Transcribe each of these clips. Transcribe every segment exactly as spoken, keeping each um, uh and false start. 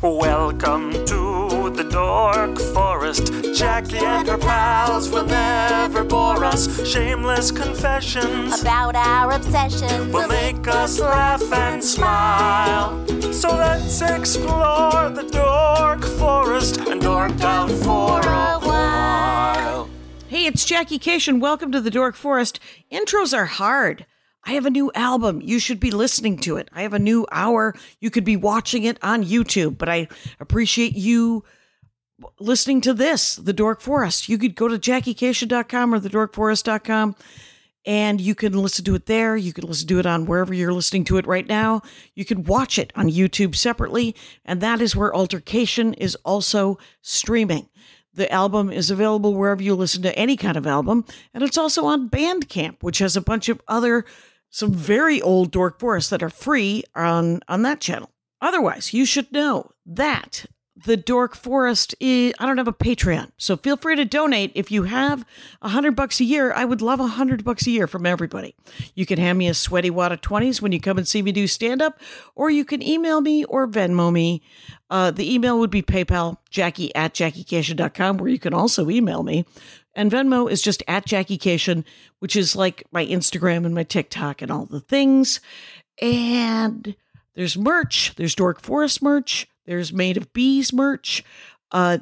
Welcome to the Dork Forest. Jackie and her pals will never bore us. Shameless confessions about our obsession will make us laugh and smile. So let's explore the Dork Forest and dork out for a while. Hey, it's Jackie Cation. Welcome to the Dork Forest. Intros are hard. I have a new album. You should be listening to it. I have a new hour. You could be watching it on YouTube, but I appreciate you listening to this, The Dork Forest. You could go to jackie cation dot com or the dork forest dot com and you can listen to it there. You can listen to it on wherever you're listening to it right now. You can watch it on YouTube separately, and that is where Altercation is also streaming. The album is available wherever you listen to any kind of album, and it's also on Bandcamp, which has a bunch of other, some very old Dork Forests that are free on, on that channel. Otherwise, you should know that the Dork Forest is, I don't have a Patreon, so feel free to donate. If you have a hundred bucks a year, I would love a hundred bucks a year from everybody. You can hand me a sweaty wad of twenties when you come and see me do stand-up, or you can email me or Venmo me. Uh, the email would be PayPal, Jackie at jackie cation dot com, where you can also email me. And Venmo is just at Jackie Cation, which is like my Instagram and my TikTok and all the things. And there's merch. There's Dork Forest merch. There's Made of Bees merch. Uh,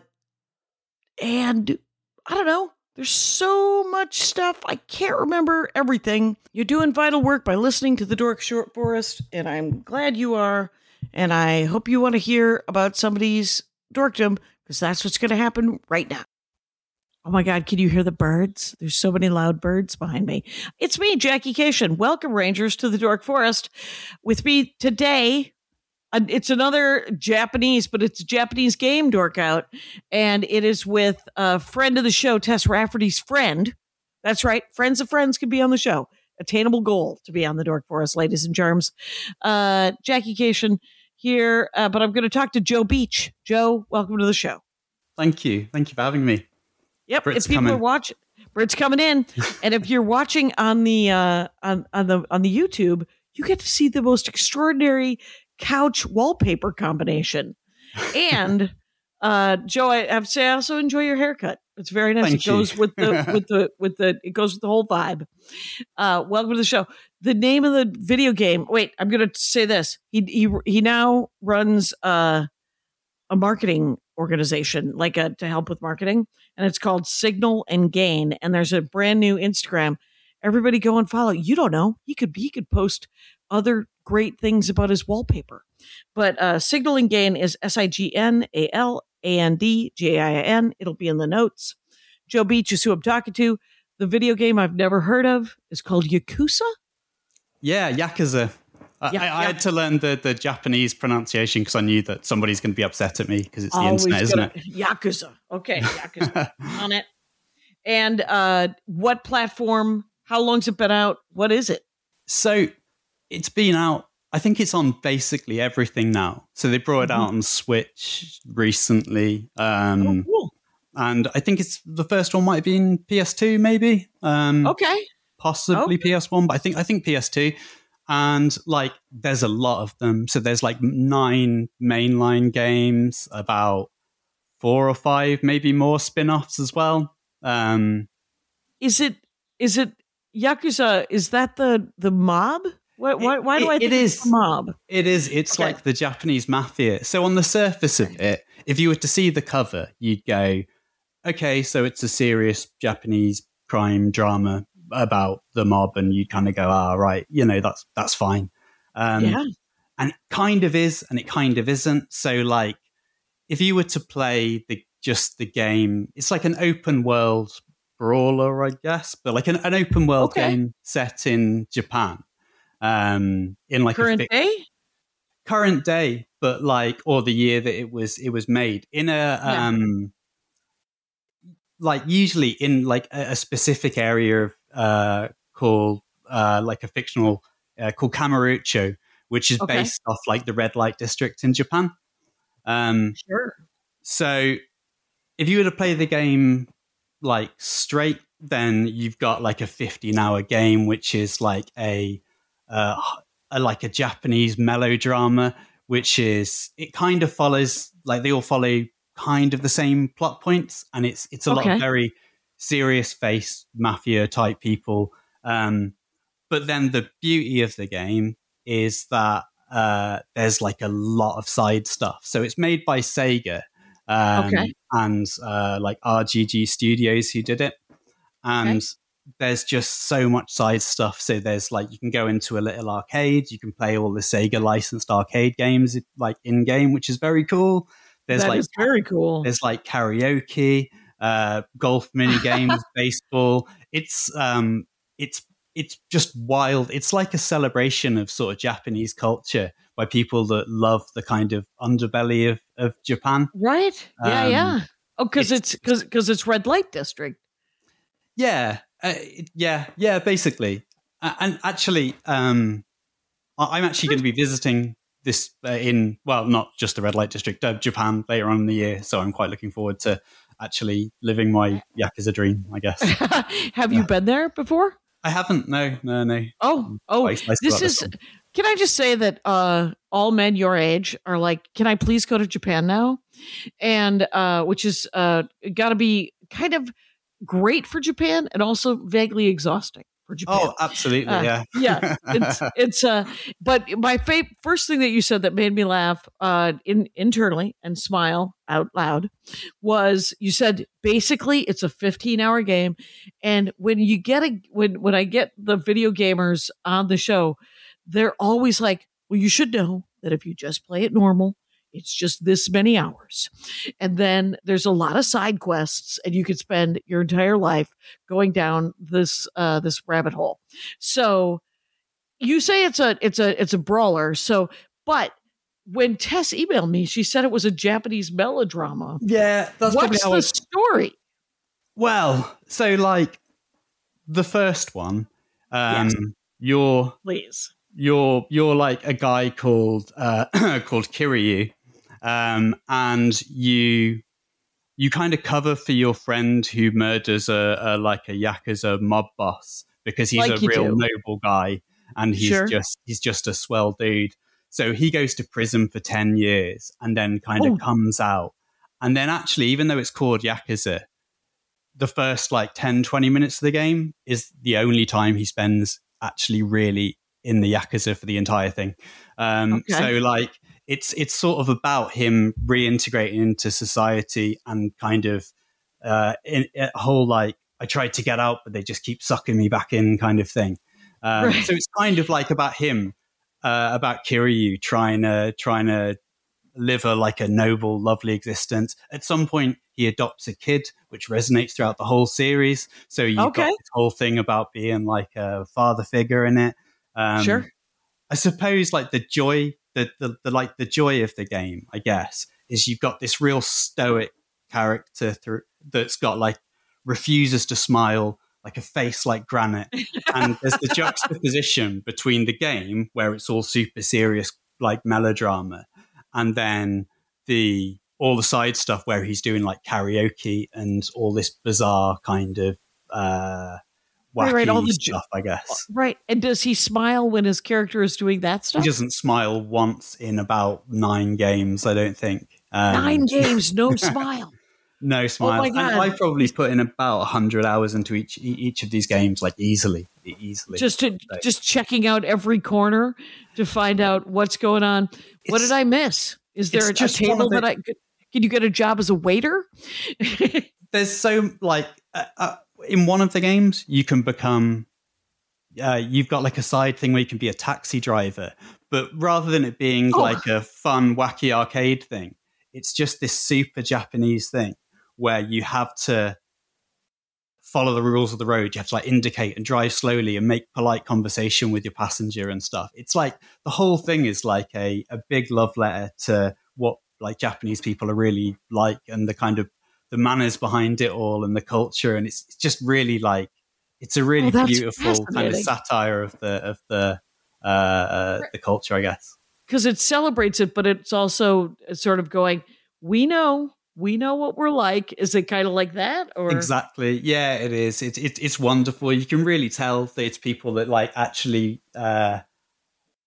and I don't know. There's so much stuff. I can't remember everything. You're doing vital work by listening to the Dork Short Forest, and I'm glad you are. And I hope you want to hear about somebody's dorkdom, because that's what's going to happen right now. Oh my God, can you hear the birds? There's so many loud birds behind me. It's me, Jackie Cation. Welcome, Rangers, to the Dork Forest. With me today, uh, it's another Japanese, but it's a Japanese game dork out. And it is with a friend of the show, Tess Rafferty's friend. That's right. Friends of friends can be on the show. Attainable goal to be on the Dork Forest, ladies and germs. Uh, Jackie Cation here, uh, but I'm going to talk to Joe Beach. Joe, welcome to the show. Thank you. Thank you for having me. Yep, Brit's if people coming. are watching, Brit's coming in, and if you're watching on the uh, on on the on the YouTube, you get to see the most extraordinary couch wallpaper combination. And uh, Joe, I have to say, I also enjoy your haircut. It's very nice. Thank it goes you. with the with the with the it goes with the whole vibe. Uh, welcome to the show. The name of the video game. Wait, I'm going to say this. He he he now runs uh, a marketing organization, like a, to help with marketing, and it's called Signal and Gain. And there's a brand new Instagram. Everybody go and follow. You don't know. He could he could post other great things about his wallpaper. But uh, Signal and Gain is S I G N A L A N D G A I N. It'll be in the notes. Joe Beach is who I'm talking to. The video game I've never heard of is called Yakuza. Yeah, Yakuza. I, Yeah, I, I yeah. had to learn the, the Japanese pronunciation because I knew that somebody's going to be upset at me because it's the Always internet, isn't gonna- it? Yakuza. Okay, Yakuza. On it. And uh, what platform? How long's it been out? What is it? So it's been out. I think it's on basically everything now. So they brought it Mm-hmm. out on Switch recently. Um, Oh, cool. And I think it's the first one might have been P S two, maybe. Um, Okay. Possibly Okay. P S one, but I think I think P S two. And like, there's a lot of them. So there's like nine mainline games, about four or five, maybe more spin-offs as well. Um, Is it? Is it Yakuza? Is that the the mob? What? Why, why do It- I it think it's is. the mob? it is. It's Okay. like the Japanese mafia. So on the surface of it, if you were to see the cover, you'd go, okay, so it's a serious Japanese crime drama about the mob, and you kind of go, ah, right, you know, that's that's fine. Um, Yeah. And it kind of is, and it kind of isn't. So, like, if you were to play the just the game, it's like an open world brawler, I guess, but like an, an open world Okay. game set in Japan, um, in like Current a fi- day. current day, but like, or the year that it was it was made in a Yeah. um, like usually in like a, a specific area of uh called uh like a fictional uh, called Kamurocho, which is Okay. based off like the red light district in Japan. Um, Sure. so if you were to play the game like straight, then you've got like a fifteen hour game, which is like a, uh, a like a Japanese melodrama which is it kind of follows like they all follow kind of the same plot points, and it's it's a Okay. lot of very serious face mafia type people. Um, but then the beauty of the game is that uh, there's like a lot of side stuff. So it's made by Sega um, Okay. and uh, like R G G Studios who did it. And Okay. there's just so much side stuff. So there's like, you can go into a little arcade, you can play all the Sega licensed arcade games like in game, which is very cool. There's That like, is very cool. there's like karaoke, uh, golf mini games, baseball. It's, um, it's, it's just wild. It's like a celebration of sort of Japanese culture by people that love the kind of underbelly of, of Japan. Right? Yeah, Um, yeah. Oh, because it's- it's because because it's red light district. Yeah, uh, yeah, yeah, basically. Uh, and actually, um, I- I'm actually going to be visiting this uh, in, well, not just the red light district, uh, Japan later on in the year. So I'm quite looking forward to actually living my Yakuza dream, I guess. Have you been there before? I haven't, no, no, no. Oh, oh, quite excited this about this is. one. Can I just say that uh, all men your age are like, can I please go to Japan now? And uh, which is uh, got to be kind of great for Japan and also vaguely exhausting for Japan. Oh, absolutely, Uh, yeah. yeah, it's it's uh but my fa- first thing that you said that made me laugh uh in internally and smile out loud was you said basically it's a fifteen hour game, and when you get a when when I get the video gamers on the show, they're always like, well, you should know that if you just play it normal, it's just this many hours. And then there's a lot of side quests, and you could spend your entire life going down this uh, this rabbit hole. So you say it's a it's a it's a brawler. So, but when Tess emailed me, she said it was a Japanese melodrama. Yeah, that's probably What's how the I- story? Well, so like the first one, um, Yes. you're Please. you're you're like a guy called uh, called Kiryu, um, and you you kind of cover for your friend who murders a, a like a yakuza mob boss because he's Like a you real do. noble guy and he's Sure. just he's just a swell dude. So he goes to prison for ten years and then kind Oh. of comes out. And then actually, even though it's called Yakuza, the first like ten, twenty minutes of the game is the only time he spends actually really in the Yakuza for the entire thing. Um, Okay. So like it's it's sort of about him reintegrating into society and kind of uh, in, a whole like I tried to get out but they just keep sucking me back in kind of thing. Um, Right. So it's kind of like about him, uh, about Kiryu trying to trying to live a like a noble, lovely existence. At some point, he adopts a kid, which resonates throughout the whole series. So you've Okay. got this whole thing about being like a father figure in it. Um, Sure. I suppose like the joy, the, the the like the joy of the game, I guess, is you've got this real stoic character through, that's got like refuses to smile, like a face like granite, and there's the juxtaposition between the game where it's all super serious, like melodrama, and then the all the side stuff where he's doing like karaoke and all this bizarre kind of uh, wacky Right, right, all the ju- stuff, I guess. Right. And does he smile when his character is doing that stuff? He doesn't smile once in about nine games, I don't think. Um, Nine games, no smile. No smile. my And God. I probably put in about one hundred hours into each e- each of these games, like easily, easily. Just to just checking out every corner to find out what's going on. What It's- did I miss? Is there a, it's a just one table of the- that I could? Can you get a job as a waiter? There's so like uh, uh, in one of the games you can become. Uh, you've got like a side thing where you can be a taxi driver, but rather than it being Oh. like a fun, wacky arcade thing, it's just this super Japanese thing where you have to follow the rules of the road. You have to like indicate and drive slowly and make polite conversation with your passenger and stuff. It's like the whole thing is like a, a big love letter to what like Japanese people are really like and the kind of the manners behind it all and the culture. And it's, it's just really like, it's a really Oh, that's beautiful kind of fascinating. satire of the, of the, uh, uh, the culture, I guess. Because it celebrates it, but it's also sort of going, we know, we know what we're like. Is it kind of like that? Or Exactly. Yeah, it is. It's it, it's wonderful. You can really tell that it's people that like actually uh,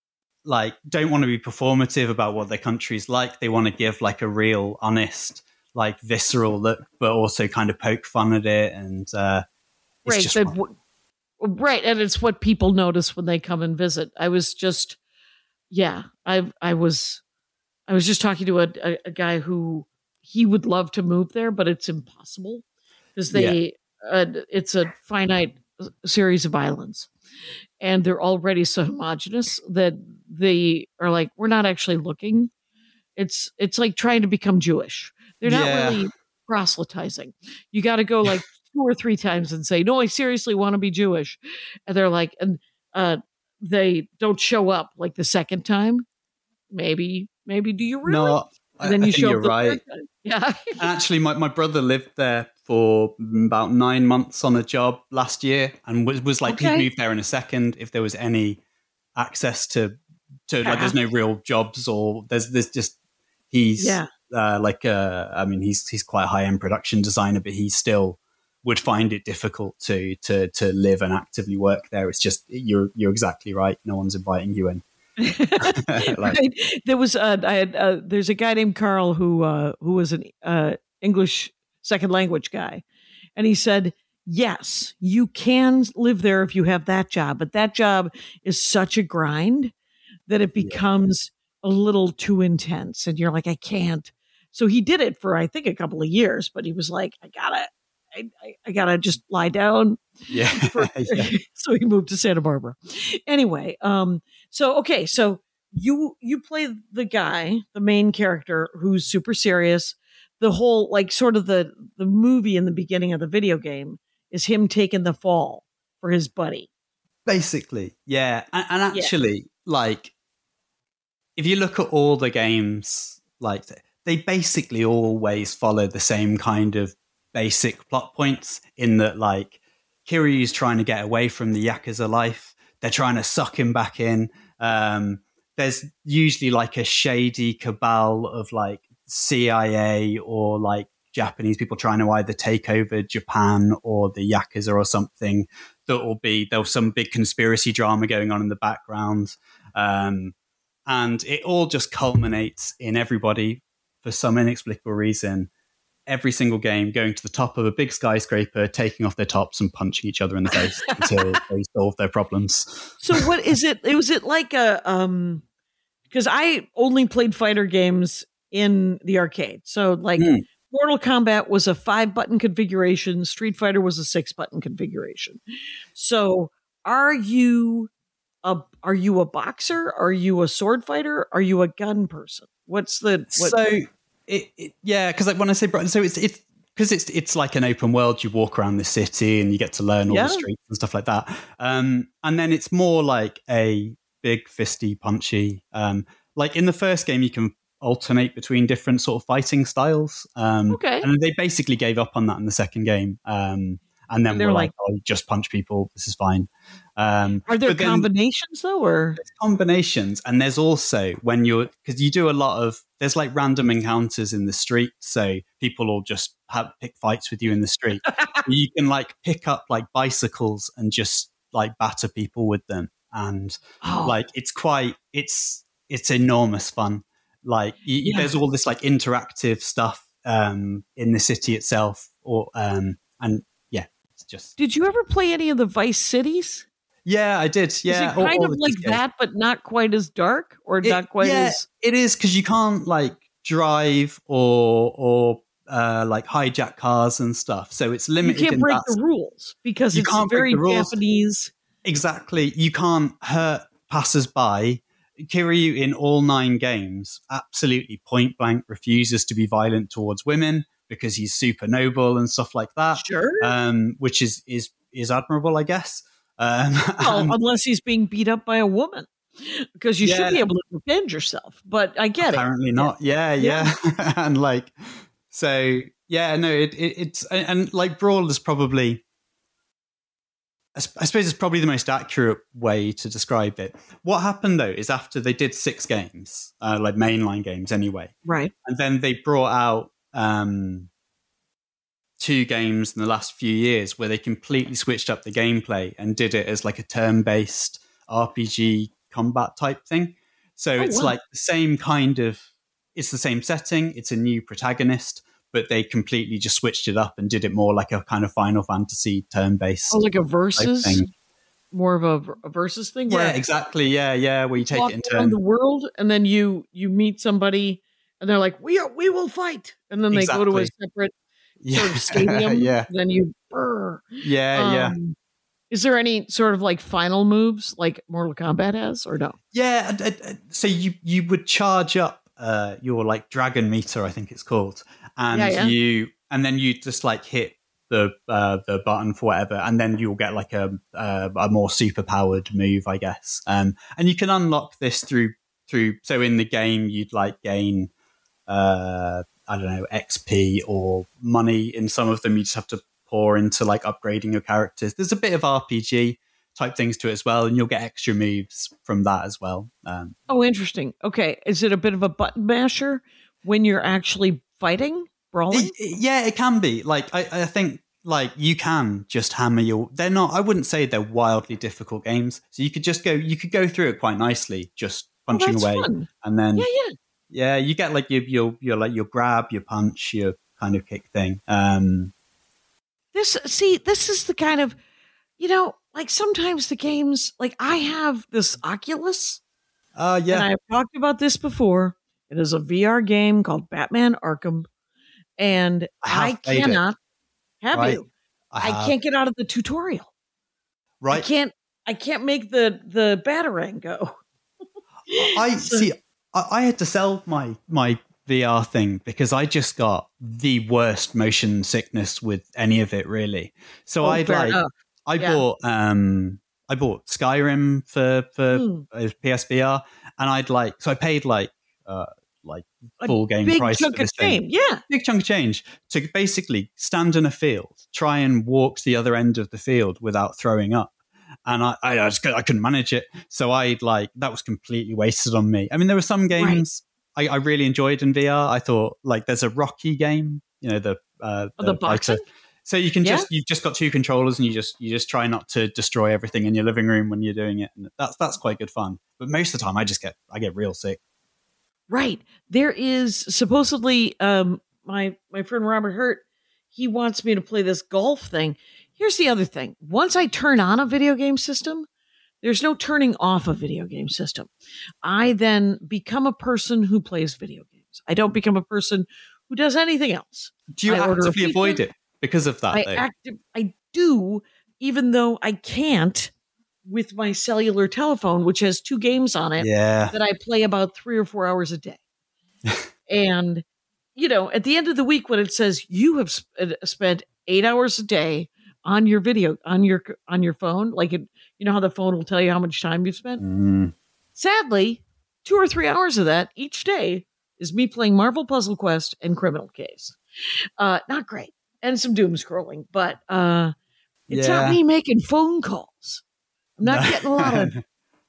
like don't want to be performative about what their country's like. They want to give like a real, honest, like visceral look, but also kind of poke fun at it. And uh, it's right, just but, w- right, and it's what people notice when they come and visit. I was just, yeah, I I was, I was just talking to a, a, a guy who he would love to move there, but it's impossible because they, yeah. uh, it's a finite series of islands, and they're already so homogenous that they are like, we're not actually looking. It's it's like trying to become Jewish. They're not Yeah. really proselytizing. You got to go like two or three times and say, no, I seriously want to be Jewish. And they're like, and uh, they don't show up like the second time. Maybe, maybe do you really? No, and then I, you I think show you're up the right. third time. Yeah. And actually, my, my brother lived there for about nine months on a job last year, and was, was like, Okay. he'd move there in a second if there was any access to, to like, there's no real jobs, or there's there's just he's Yeah. uh, like uh, I mean, he's he's quite a high end production designer, but he still would find it difficult to to to live and actively work there. It's just you're you're exactly right. No one's inviting you in. Like, Right. There was uh, I had uh, there's a guy named Carl who uh, who was an uh, English second language guy, and he said, yes, you can live there if you have that job, but that job is such a grind that it becomes a little too intense, and you're like, I can't. So he did it for I think a couple of years, but he was like, I gotta, I, I, I gotta just lie down. yeah, yeah. So he moved to Santa Barbara. Anyway, um, so okay, so you you play the guy, the main character, who's super serious. The whole like sort of the the movie in the beginning of the video game is him taking the fall for his buddy. Basically, yeah. And, and actually, like, if you look at all the games, like, they basically always follow the same kind of basic plot points in that, like, Kiryu's trying to get away from the Yakuza life. They're trying to suck him back in. Um, there's usually, like, a shady cabal of, like, C I A or, like, Japanese people trying to either take over Japan or the Yakuza or something. That will be, there's some big conspiracy drama going on in the background. Um, and it all just culminates in everybody, for some inexplicable reason, every single game going to the top of a big skyscraper, taking off their tops and punching each other in the face until they solve their problems. So what is it? Was it like a um? Because I only played fighter games in the arcade, so like. Hmm. Mortal Kombat was a five button configuration. Street Fighter was a six button configuration. So, are you a are you a boxer? Are you a sword fighter? Are you a gun person? What's the what? So it, it yeah, because like when I say bro- so it's it's because it's it's like an open world. You walk around the city and you get to learn all Yeah. the streets and stuff like that. Um, and then it's more like a big fisty punchy. Um, like in the first game, you can alternate between different sort of fighting styles. Um, Okay. And they basically gave up on that in the second game. Um, and then And they're we're like- like, oh, you just punch people. This is fine. Um, Are there but then combinations though, or there's combinations. And there's also when you're, because you do a lot of, there's like random encounters in the street. So people will just have pick fights with you in the street. You can like pick up like bicycles and just like batter people with them. And oh, like, it's quite, it's, it's enormous fun. Like you, Yeah. there's all this like interactive stuff um, in the city itself, or um, and yeah, it's just did you ever play any of the Vice Cities? yeah, I did. Yeah, Is it all- kind all of the like disco. that, but not quite as dark, or It- not quite yeah, as? it is because you can't like drive or or uh, like hijack cars and stuff. So it's You limited. can't in break that the rules because You it's can't break very the rules. Japanese. Exactly. You can't hurt passers-by. Kiryu in all nine games absolutely point blank refuses to be violent towards women because he's super noble and stuff like that. Sure. Um, which is is is admirable, I guess. Um, Well, and unless he's being beat up by a woman, because you Yeah. should be able to defend yourself. But I get apparently it. not. Yeah, yeah. And like, so yeah, no, it, it it's and, and like Brawl is probably. I sp- I suppose it's probably the most accurate way to describe it. What happened though is after they did six games, uh, like mainline games anyway, Right. and then they brought out um, two games in the last few years where they completely switched up the gameplay and did it as like a turn-based R P G combat type thing. So Oh, it's wow. like the same kind of, it's the same setting. It's a new protagonist, but they completely just switched it up and did it more like a kind of Final Fantasy turn-based Oh, like a type versus, thing. more of a, a versus thing. Yeah, where exactly. Yeah, yeah. Where you take walk it in around turn. the world, and then you you meet somebody, and they're like, "We are, we will fight," and then they go to a Exactly. separate Yeah. sort of stadium. yeah, Then you, brr. yeah, yeah. Um, Is there any sort of like final moves like Mortal Kombat has, or no? Yeah, uh, uh, so you you would charge up uh, your like dragon meter, I think it's called, and Yeah, yeah. you and then you just like hit the uh, the button for whatever, and then you'll get like a a, a more super powered move, I guess. Um, and you can unlock this through through. So in the game, you'd like gain uh, I don't know X P or money. In some of them, you just have to pour into like upgrading your characters. There's a bit of R P G type things to it as well, and you'll get extra moves from that as well. Um, Oh, interesting. Okay, is it a bit of a button masher when you're actually fighting, brawling? it- it- yeah, it can be. Like I, I think like you can just hammer your. They're not. I wouldn't say they're wildly difficult games. So you could just go. You could go through it quite nicely, just Oh, punching that's away, fun. and then Yeah, yeah. yeah, you get like your your your like your grab, your punch, your kind of kick thing. Um, This see, this is the kind of, you know, like sometimes the games, like I have this Oculus, uh, and yeah, I've talked about this before. It is a V R game called Batman Arkham, and I have I played it. cannot have Right. you. I, I have, can't get out of the tutorial. I right. can't. I can't make the the batarang go. I So- see. I, I had to sell my my V R thing because I just got the worst motion sickness with any of it, really. So Oh, I'd fair like enough. I Yeah. bought um I bought Skyrim for for Hmm. uh, P S V R, and I'd like so I paid like uh like A full game big price chunk for of this thing. game. Yeah. Big chunk of change to basically stand in a field, try and walk to the other end of the field without throwing up. And I, I, I just could, I couldn't manage it. So I'd like, that was completely wasted on me. I mean, there were some games I, I really enjoyed in V R. I thought like there's a Rocky game, you know, the, uh, Oh, the boxing? fighter. So you can Yeah. just, you've just got two controllers and you just, you just try not to destroy everything in your living room when you're doing it. And that's, that's quite good fun. But most of the time I just get, I get real sick. Right. There is supposedly um my my friend Robert Hurt, he wants me to play this golf thing. Here's the other thing. Once I turn on a video game system, there's no turning off a video game system. I then become a person who plays video games. I don't become a person who does anything else. Do you I order a actively pizza. avoid it because of that? I though? active I do, even though I can't with my cellular telephone, which has two games on it yeah. that I play about three or four hours a day. And, you know, at the end of the week, when it says you have sp- uh, spent eight hours a day on your video, on your, on your phone, like, it, you know how the phone will tell you how much time you've spent? Mm. Sadly, two or three hours of that each day is me playing Marvel Puzzle Quest and Criminal Case. Uh, not great. And some doom scrolling, but uh, it's Yeah. not me making phone calls. I'm not No. getting a lot of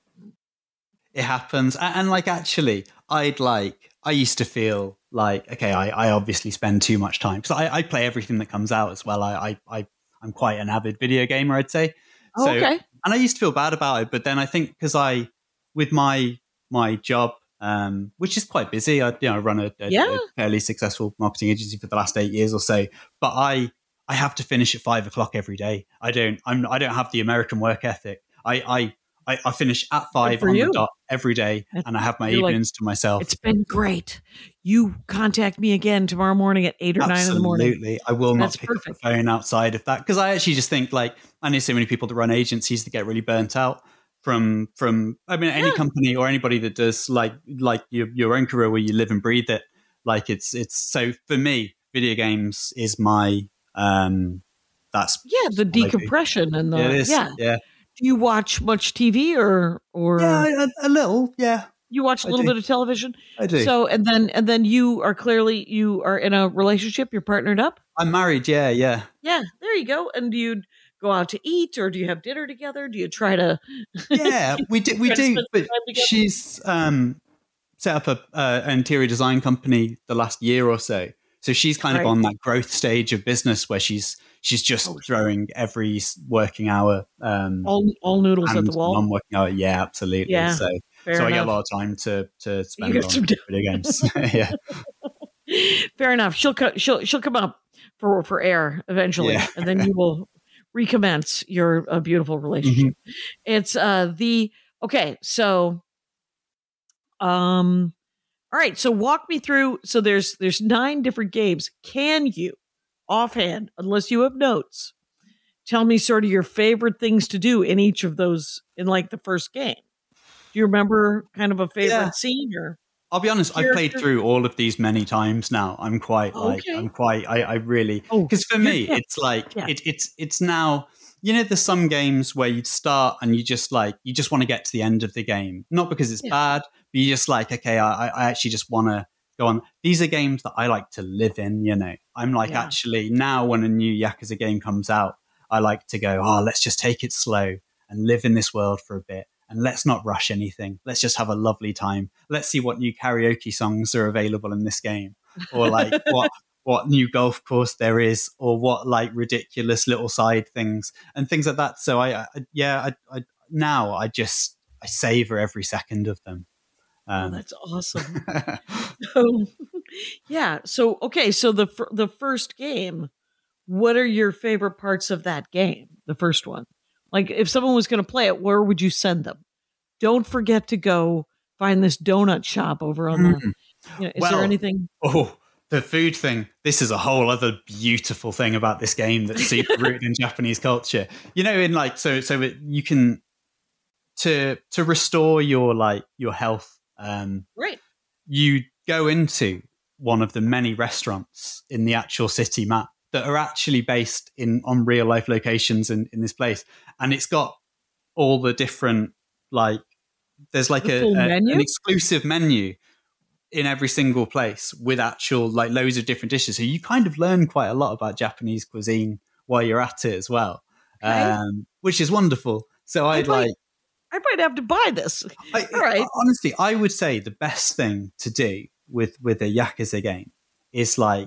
It happens. And, and like, actually, I'd like, I used to feel like, okay, I, I obviously spend too much time because I, I play everything that comes out as well. I, I, I, I'm quite an avid video gamer, I'd say. Oh, okay. And I used to feel bad about it. But then I think because I, with my, my job, um, which is quite busy, I, you know, I run a, a, Yeah. a fairly successful marketing agency for the last eight years or so, but I, I have to finish at five o'clock every day. I don't, I'm, I don't have the American work ethic. I, I, I, I finish at five for on you. the dot every day, and I have my You're like, evenings to myself. It's been great. You contact me again tomorrow morning at eight or nine in the morning. Absolutely, I will not That's pick up perfect. the phone outside of that because I actually just think like I know so many people that run agencies that get really burnt out from from. I mean, any Yeah. company or anybody that does like like your your own career where you live and breathe it. Like it's it's so for me, video games is my um. That's Yeah, the what I do. decompression and the Yeah, it is. yeah. yeah, Do you watch much T V or or yeah, a, a little. Yeah, you watch a I little do. bit of television? I do. So and then and then you are clearly you are in a relationship. You're partnered up. I'm married. Yeah, yeah. Yeah, there you go. And do you go out to eat or do you have dinner together? Do you try to? Yeah, we do. We Try to do. spend But time together? she's um, set up a uh, an interior design company the last year or so. So she's kind Right. of on that growth stage of business where she's she's just Oh, throwing every s- working hour. Um, all all noodles at and the wall. non-working hour. Yeah, absolutely. Yeah. So Fair so I get a enough. lot of time to to spend You on get some video games. Yeah, Fair enough. She'll co- she'll she'll come up for for air eventually, Yeah. and then you will recommence your uh, beautiful relationship. It's uh the okay. So, um, all right. So walk me through. So there's there's nine different games. Can you, offhand, unless you have notes, tell me sort of your favorite things to do in each of those in like the first game? Do you remember kind of a favorite Yeah. scene or? I'll be honest. I've played Character? through all of these many times now. I'm quite like Okay. I'm quite. I, I really Oh, because for you're- me yeah. it's like Yeah. it, it's it's now. You know, there's some games where you start and you just like you just want to get to the end of the game, not because it's Yeah. bad, but you just like okay, I, I actually just want to go on. These are games that I like to live in. You know, I'm like Yeah. actually now when a new Yakuza game comes out, I like to go. Oh, let's just take it slow and live in this world for a bit. And let's not rush anything. Let's just have a lovely time. Let's see what new karaoke songs are available in this game, or like what what new golf course there is, or what like ridiculous little side things and things like that. So I, I yeah, I, I now I just I savor every second of them. Oh, Um, that's awesome. So, yeah. So okay. So the fir- the first game. What are your favorite parts of that game? The first one. Like if someone was going to play it, where would you send them? Don't forget to go find this donut shop over on the. You know, is Well, there anything? Oh, the food thing. This is a whole other beautiful thing about this game that's super rooted in Japanese culture. You know, in like so so it, you can to to restore your like your health. Um, Right. you go into one of the many restaurants in the actual city map that are actually based in on real life locations in, in this place, and it's got all the different like there's like The a, full a menu? an exclusive menu in every single place with actual like loads of different dishes. So you kind of learn quite a lot about Japanese cuisine while you're at it as well, Okay. um, which is wonderful. So I'd might- like. I might have to buy this. I, All right. Honestly, I would say the best thing to do with with a Yakuza game is like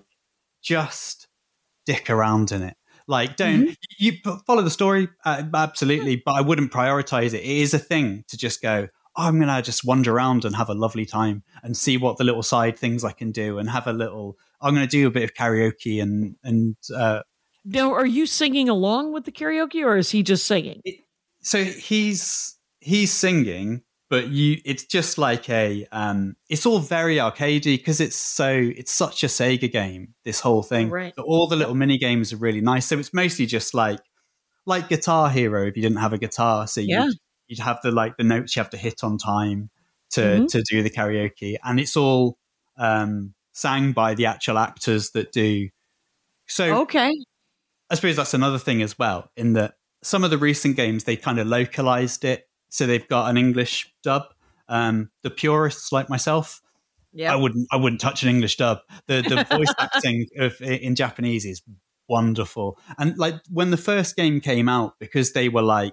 just dick around in it. Like, don't you follow the story? Uh, absolutely, but I wouldn't prioritize it. It is a thing to just go. Oh, I'm gonna just wander around and have a lovely time and see what the little side things I can do and have a little. I'm gonna do a bit of karaoke and and uh, Now, are you singing along with the karaoke, or is he just singing? so he's he's singing, but you it's just like a um it's all very arcadey because it's so it's such a Sega game, this whole thing. Right. But all the little mini games are really nice. So it's mostly just like like Guitar Hero if you didn't have a guitar. So Yeah. you'd, you'd have the like the notes you have to hit on time to Mhm. to do the karaoke. And it's all um sang by the actual actors that do so Okay. I suppose that's another thing as well, in that some of the recent games, they kind of localized it. So they've got an English dub. Um, the purists like myself, Yeah. I wouldn't, I wouldn't touch an English dub. The the voice acting of in Japanese is wonderful. And like when the first game came out, because they were like,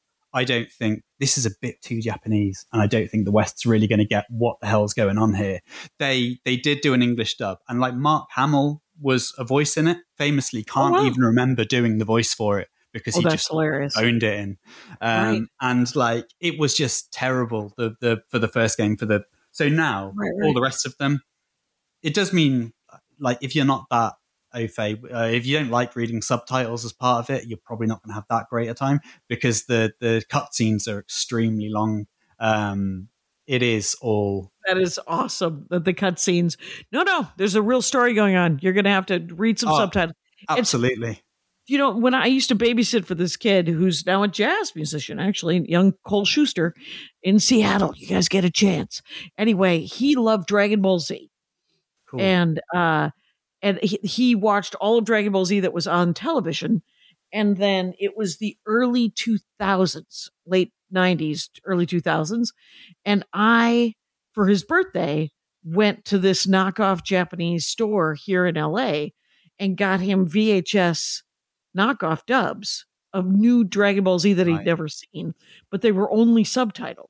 I don't think this is a bit too Japanese, and I don't think the West's really going to get what the hell's going on here. They they did do an English dub, and like Mark Hamill was a voice in it. Famously, can't wow. even remember doing the voice for it because Oh, he that's just hilarious. owned it in. Um, Right. And like it was just terrible. The the for the first game for the so now Right, right. all the rest of them, it does mean like if you're not that au fait, uh, if you don't like reading subtitles as part of it, you're probably not going to have that great a time because the the cutscenes are extremely long. Um, it is all That is awesome. That the cutscenes. No, no, there's a real story going on. You're going to have to read some Oh, subtitles. absolutely. You know, when I used to babysit for this kid who's now a jazz musician, actually, young Cole Schuster in Seattle. You guys get a chance. Anyway, he loved Dragon Ball Z. Cool. And uh and he, he watched all of Dragon Ball Z that was on television. And then it was the early two thousands, late nineties, early two thousands. And I, for his birthday, went to this knockoff Japanese store here in L A and got him V H S knockoff dubs of new Dragon Ball Z that he'd Right. never seen, but they were only subtitled.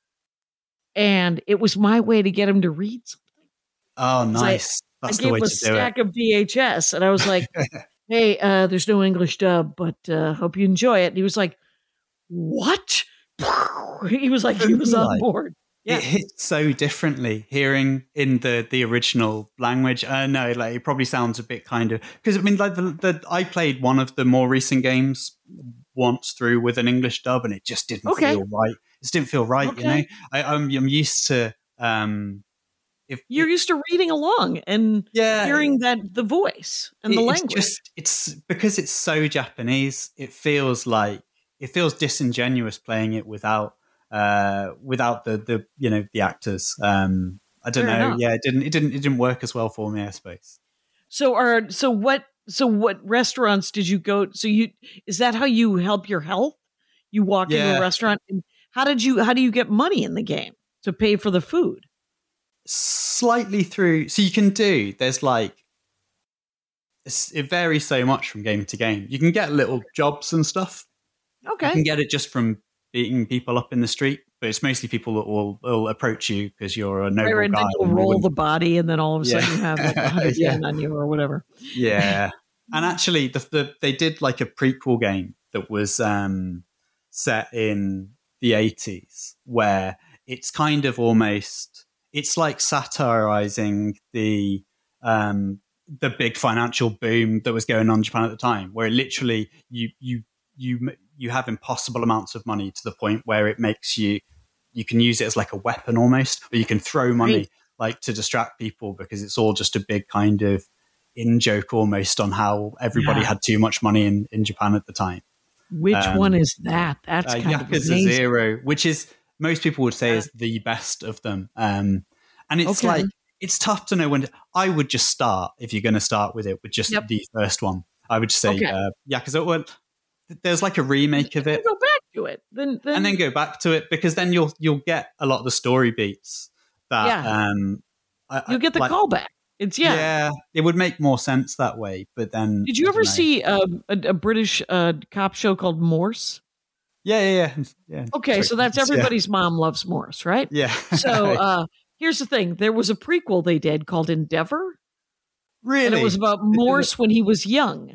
And it was my way to get him to read something. Oh, I- nice. That's I the gave way him a to do it. stack of V H S, and I was like, "Hey, uh, there's no English dub, but uh, hope you enjoy it." And he was like, "What?" He was like, he was on Like- board. Yeah. it hits so differently hearing in the the original language. I know, like it probably sounds a bit kind of because I mean, like the, the I played one of the more recent games once through with an English dub, and it just didn't Okay. feel right. It just didn't feel right, Okay. you know. I, I'm I'm used to um, if You're used to reading along and yeah, hearing that the voice and the it- language. It's just it's because it's so Japanese. It feels like it feels disingenuous playing it without uh, without the the you know the actors. Um, I don't Fair know. enough. Yeah, it didn't it didn't it didn't work as well for me, I suppose. So are so what so what restaurants did you go so you is that how you help your health? You walk into Yeah. a restaurant and how did you how do you get money in the game to pay for the food? Slightly through, so you can do. There's like it's, it varies so much from game to game. You can get little jobs and stuff. You Okay. can get it just from beating people up in the street, but it's mostly people that will, will approach you because you're a noble Right, and guy. then you'll and they roll wouldn't- the body and then all of a sudden Yeah. you have like a hundred Yeah. yen on you or whatever. Yeah, and actually, the, the they did like a prequel game that was um, set in the eighties, where it's kind of almost it's like satirizing the um, the big financial boom that was going on in Japan at the time, where literally you you you you have impossible amounts of money to the point where it makes you you can use it as like a weapon almost, or you can throw money Right. like to distract people because it's all just a big kind of in joke almost on how everybody Yeah. had too much money in, in Japan at the time. Which Um, one is that? That's Uh, kind of Yakuza amazing. Zero, which is most people would say is the best of them. Um, and it's Okay. like it's tough to know when. To, I would just start if you're going to start with it with just Yep. the first one. I would say Okay. uh, Yakuza. Well, there's like a remake of it, Go back to it. Then, then, and then go back to it because then you'll you'll get a lot of the story beats that Yeah. um, I, you get the like, callback. It's yeah. Yeah, it would make more sense that way. But then, Did you I ever don't know. see um, a, a British uh, cop show called Morse? Yeah, yeah, yeah. yeah. Okay, Sorry. so that's Yeah. everybody's mom loves Morse, right? Yeah. So uh, here's the thing: there was a prequel they did called Endeavor, really, and it was about They did Morse it- when he was young.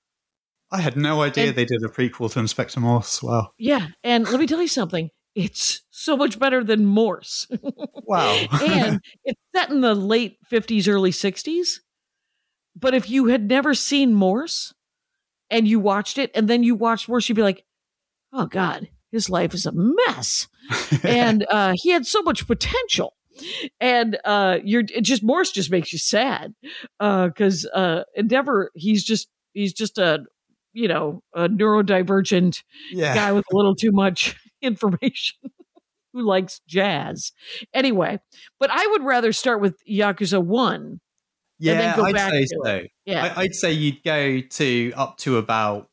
I had no idea And- they did a prequel to Inspector Morse. Wow. Yeah, and let me tell you something: it's so much better than Morse, Wow. and it's set in the late fifties, early sixties. But if you had never seen Morse and you watched it, and then you watched Morse, you'd be like, "Oh God, his life is a mess." and uh, he had so much potential. And uh, you're it just Morse just makes you sad because uh, uh, Endeavor he's just he's just a you know a neurodivergent yeah. guy with a little too much information who likes jazz. Anyway, but I would rather start with Yakuza One. yeah, then go I'd back say to so. Yeah, I, I'd say you'd go to up to about,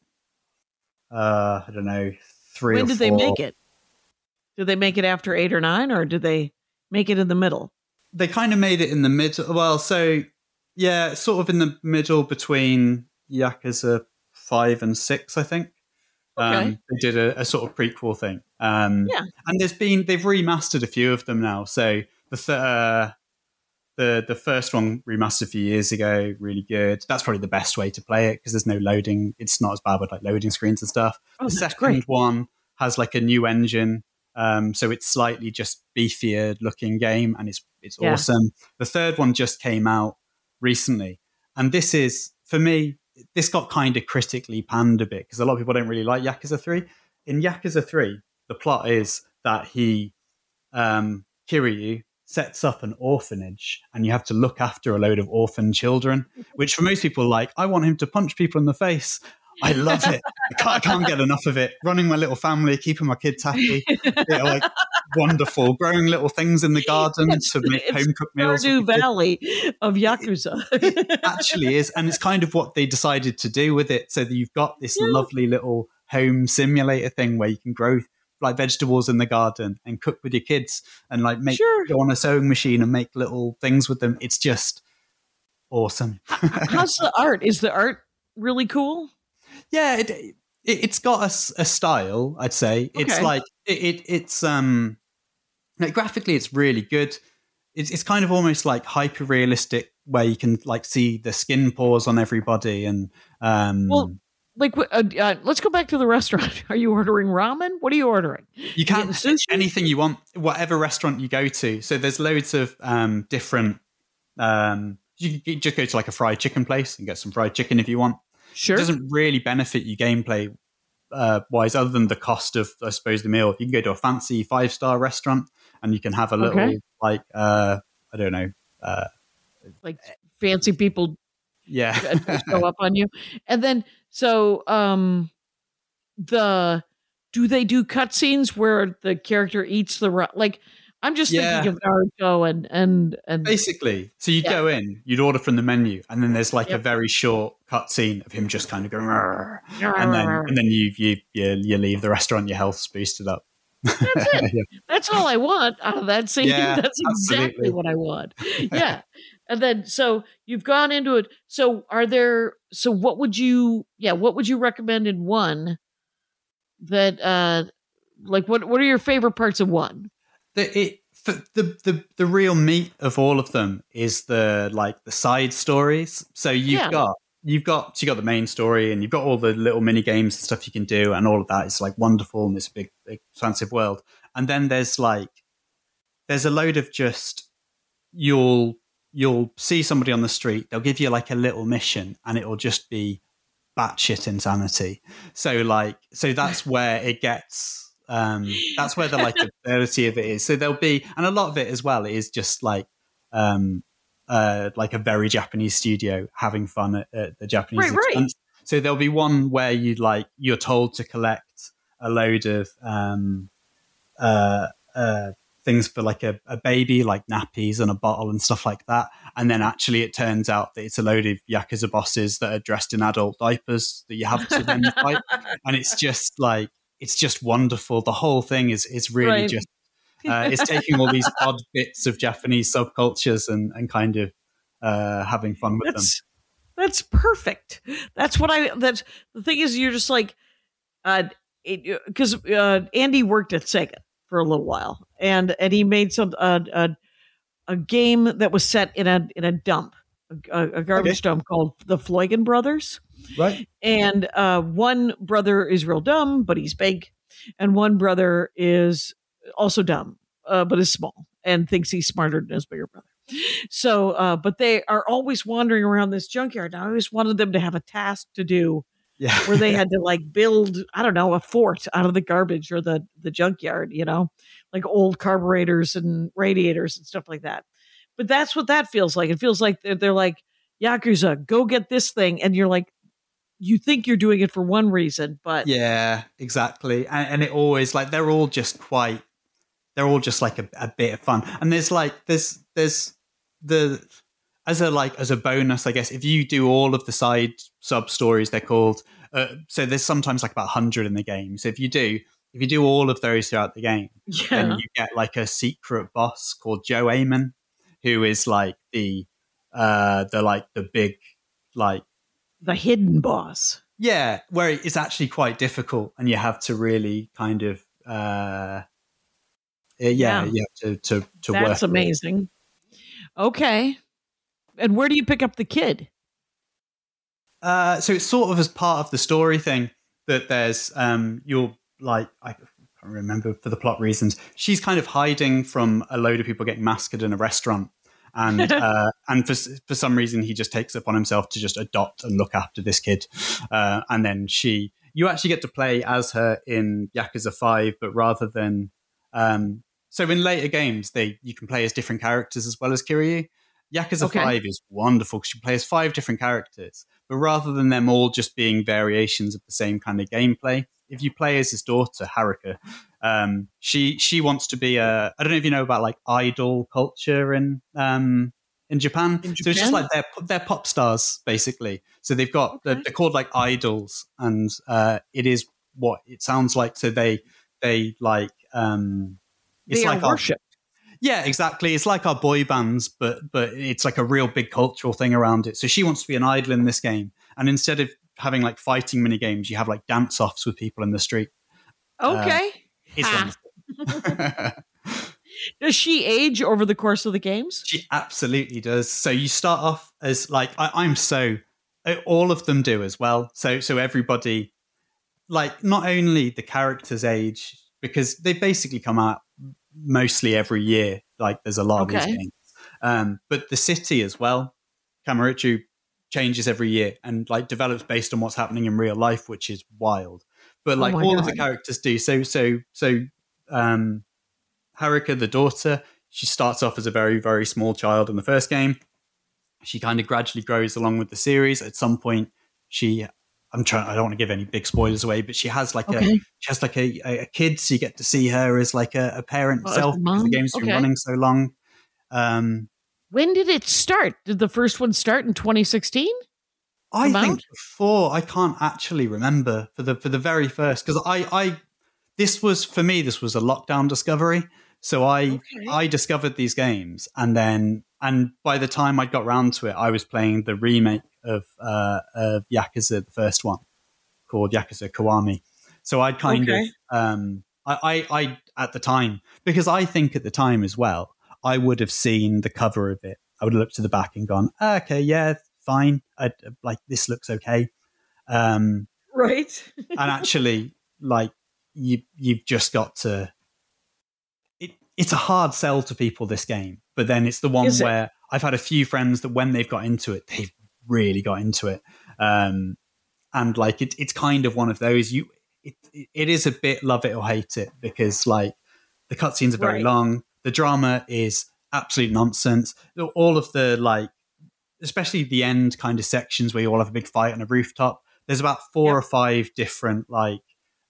uh, I don't know, three when or did they four. make it? Did they make it after eight or nine, or did they make it in the middle? They kind of made it in the middle. Well, so yeah, sort of in the middle between Yakuza five and six, I think. Okay. Um, they did a, a sort of prequel thing. Um, Yeah. and there's been they've remastered a few of them now. So the th- uh, the the first one remastered a few years ago, really good. That's probably the best way to play it because there's no loading. It's not as bad with like loading screens and stuff. Oh, the that's second great. one has like a new engine. Um, so it's slightly just beefier looking game and it's it's Yeah. awesome. The third one just came out recently. And this is, for me, this got kind of critically panned a bit because a lot of people don't really like Yakuza three. In Yakuza three, the plot is that he, um, Kiryu, sets up an orphanage and you have to look after a load of orphan children, which for most people, like, I want him to punch people in the face. I love it. I can't, I can't get enough of it. Running my little family, keeping my kids happy. They're like wonderful. Growing little things in the garden It's- to make it's home cooked meals. Stardew for the kids. Valley of Yakuza. It actually is. And it's kind of what they decided to do with it. So that you've got this Yeah. lovely little home simulator thing where you can grow like vegetables in the garden and cook with your kids and like make Sure. go on a sewing machine and make little things with them. It's just awesome. How's the art? Is the art really cool? Yeah, it, it it's got a, s- a style. I'd say it's Okay. like it, it it's um like graphically it's really good. It's it's kind of almost like hyper realistic where you can like see the skin pores on everybody and um Well, like, uh, uh, let's go back to the restaurant. Are you ordering ramen? What are you ordering? You can anything you want, whatever restaurant you go to. So there's loads of um, different. Um, you can just go to like a fried chicken place and get some fried chicken if you want. Sure. It doesn't really benefit you gameplay uh, wise, other than the cost of, I suppose, the meal. You can go to a fancy five star restaurant and you can have a little Okay. like uh, I don't know, uh, Like fancy people yeah, show up on you. And then, so um, the do they do cutscenes where the character eats the ra- like? I'm just Yeah. thinking of Naruto and and and basically. So you'd Yeah. go in, you'd order from the menu, and then there's like Yep. a very short cutscene of him just kind of going, "Rrr," and then and then you you you, you leave the restaurant, your health's boosted up. That's it. Yeah. That's all I want out of that scene. Yeah, That's exactly absolutely. what I want. Yeah. And then, so you've gone into it. So are there, so what would you, yeah, what would you recommend in one that, uh, like, what, what are your favorite parts of one? The, it, for the, the the real meat of all of them is the like the side stories. So you've Yeah. got you've got so you got the main story, and you've got all the little mini games and stuff you can do, and all of that is like wonderful in this big expansive world. And then there's like there's a load of just you'll you'll see somebody on the street, they'll give you like a little mission, and it'll just be batshit insanity. So like so that's where it gets. Um, that's where the like ability of it is. So there'll be, and a lot of it as well is just like, um, uh, like a very Japanese studio having fun at, at the Japanese Right, right. expense. So there'll be one where you like you're told to collect a load of um, uh, uh, things for like a, a baby, like nappies and a bottle and stuff like that. And then actually it turns out that it's a load of Yakuza bosses that are dressed in adult diapers that you have to then fight. And it's just like. It's just wonderful. The whole thing is is really Right. just uh, it's taking all these odd bits of Japanese subcultures and, and kind of uh, having fun with That's that's perfect. That's what I. That's the thing is, you're just like, uh, because uh, Andy worked at Sega for a little while, and and he made some uh, a a game that was set in a in a dump, a, a garbage dump called the Floygan Brothers. them. Right. And uh, one brother is real dumb, but he's big, and one brother is also dumb, uh, but is small and thinks he's smarter than his bigger brother. So, uh, but they are always wandering around this junkyard. And I always wanted them to have a task to do Yeah. where they had to like build, I don't know, a fort out of the garbage or the the junkyard, you know, like old carburetors and radiators and stuff like that. But that's what that feels like. It feels like they're, they're like, Yakuza, go get this thing, and you're like. You think you're doing it for one reason, but Yeah, exactly. And, and it always like they're all just quite they're all just like a, a bit of fun. And there's like there's there's the as a like as a bonus, I guess, if you do all of the side sub stories, they're called uh, so there's sometimes like about one hundred in the game. So if you do if you do all of those throughout the game, yeah. then you get like a secret boss called Joe Amon, who is like the uh the like the big like the hidden boss. yeah, where it's actually quite difficult, and you have to really kind of uh yeah, Yeah. you have to to to work. That's with. amazing. Okay. And where do you pick up the kid? Uh, so it's sort of as part of the story thing that there's um you're like I can't remember for the plot reasons. She's kind of hiding from a load of people getting massacred in a restaurant. And uh, and for for some reason he just takes it upon himself to just adopt and look after this kid, uh, and then she you actually get to play as her in Yakuza five, but rather than um, so in later games they you can play as different characters as well as Kiryu. Yakuza Okay. five is wonderful because you play as five different characters, but rather than them all just being variations of the same kind of gameplay, if you play as his daughter Haruka, um, she she wants to be a. I don't know if you know about like idol culture in um, in Japan. In So it's just Japan? like they're they're pop stars basically. So they've got they're, Okay. they're called like idols, and uh, it is what it sounds like. So they they like um, it's They like are our- worshipped. yeah, exactly. It's like our boy bands, but but it's like a real big cultural thing around it. So she wants to be an idol in this game, and instead of having like fighting mini games, you have like dance offs with people in the street. Okay. It's Ha. wonderful. Does she age over the course of the games? She absolutely does. So you start off as like I, I'm so Uh, All of them do as well. So so everybody, like not only the characters age, because they basically come out mostly every year. Like there's a lot of Okay. these games, um, but the city as well. Kamurocho changes every year and like develops based on what's happening in real life, which is wild. But like my all of the God. characters do. So so so um, Haruka, the daughter, she starts off as a very very small child in the first game. She kind of gradually grows along with the series. At some point, she I'm trying. I don't want to give any big spoilers away, but she has like a Okay. she has like a, a, a kid, so you get to see her as like a, a parent Oh, as herself a because the mom? game's been Okay. running so long. Um, When did it start? Did the first one start in twenty sixteen? I Come think out? before I can't actually remember for the for the very first because I I this was for me this was a lockdown discovery. So I Okay. I discovered these games and then and by the time I got round to it, I was playing the remake of uh, of Yakuza, the first one called Yakuza Kiwami. So I'd kind Okay. of um, I, I I at the time because I think at the time as well I would have seen the cover of it. I would have looked to the back and gone, ah, okay, yeah, fine. I'd, like this looks okay. Um, Right. and actually, like you, you've just got to. It, it's a hard sell to people this game, but then it's the one Is it? where I've had a few friends that when they've got into it, they've really got into it, um, and like it, it's kind of one of those. You, it, it is a bit love it or hate it because like the cutscenes are very Right. long, the drama is absolute nonsense. All of the like, especially the end kind of sections where you all have a big fight on a rooftop. There's about four Yeah. or five different like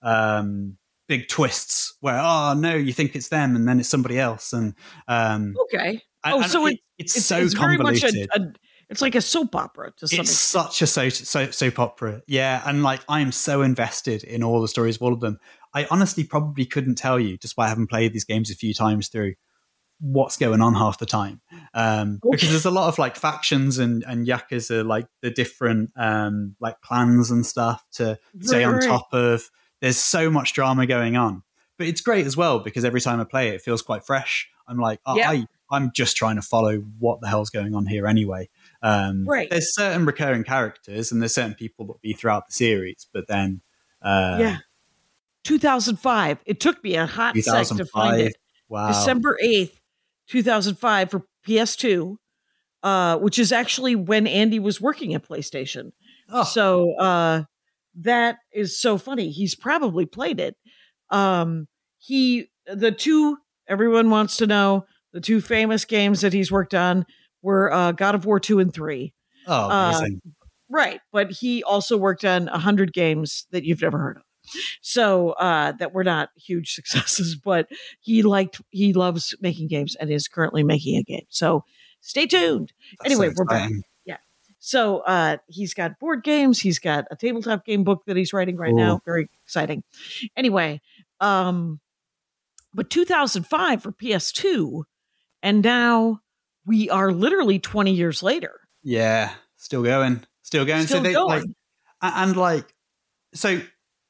um, big twists where oh no, you think it's them and then it's somebody else, and um, Okay. and- Oh, and so it- it- it's, It's, so it's very much convoluted. a, a. It's like a soap opera to some It's extent. such a soap, soap, soap opera, yeah. And like I am so invested in all the stories of all of them. I honestly probably couldn't tell you, despite having played these games a few times through, what's going on half the time, um, Okay. because there's a lot of like factions and and yakuza, like the different um, like clans and stuff to stay Right, on right. top of. There's so much drama going on, but it's great as well because every time I play it, it feels quite fresh. I'm like, oh, Yeah. I I'm just trying to follow what the hell's going on here anyway. Um, Right. There's certain recurring characters and there's certain people that be throughout the series, but then uh, Yeah. two thousand five. It took me a hot sec to find it. Wow. December eighth, two thousand five for P S two, uh, which is actually when Andy was working at PlayStation. Oh. So uh, that is so funny. He's probably played it. Um, he, the two, everyone wants to know, the two famous games that he's worked on were uh, God of War two and three. Oh, uh, amazing. Right. But he also worked on one hundred games that you've never heard of. So uh, that were not huge successes, but he liked, he loves making games and is currently making a game. So stay tuned. That's anyway, so we're back. exciting. So uh, he's got board games. He's got a tabletop game book that he's writing right now. Ooh. Very exciting. Anyway, um, but two thousand five for P S two, and now we are literally twenty years later. Yeah, still going, still going. Still so they going. like, a- and like, so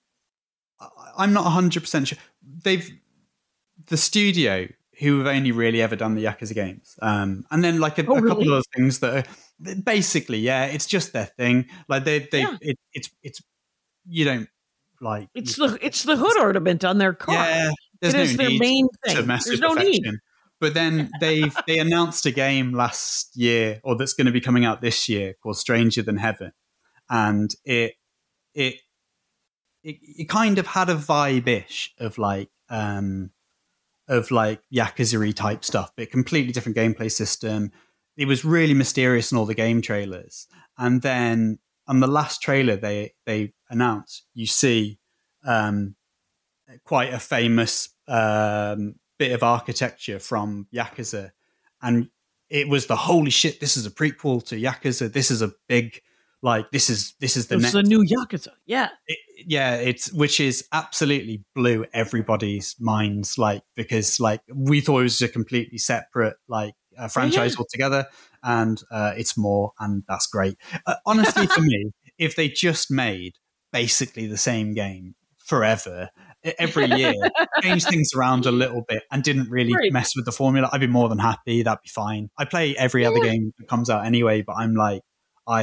I- I'm not one hundred percent sure. They've the studio who have only really ever done the Yakuza games, um, and then like a, Oh, a couple really? of other things that are basically, yeah, it's just their thing. Like they, they, Yeah. it, it's, it's you don't like It's the it's the hood ornament on their car. yeah. There's It no is their need main thing. to mess There's with no perfection. need. But then they've they announced a game last year, or that's going to be coming out this year, called Stranger Than Heaven, and it it it, it kind of had a vibe-ish of like um of like Yakuza type stuff, but completely different gameplay system. It was really mysterious in all the game trailers, and then on the last trailer they they announced, you see um quite a famous um, bit of architecture from Yakuza, and it was the holy shit. This is a prequel to Yakuza. This is a big like this is this is the It's next. the new Yakuza. Yeah. It, yeah, it's which is absolutely blew everybody's minds. Like because like we thought it was a completely separate like uh, franchise yeah. altogether, and uh, it's more, and that's great. Uh, honestly, for me, if they just made basically the same game forever every year, change things around a little bit and didn't really Right. mess with the formula, I'd be more than happy. That'd be fine. I play every other Yeah. game that comes out anyway, but I'm like, I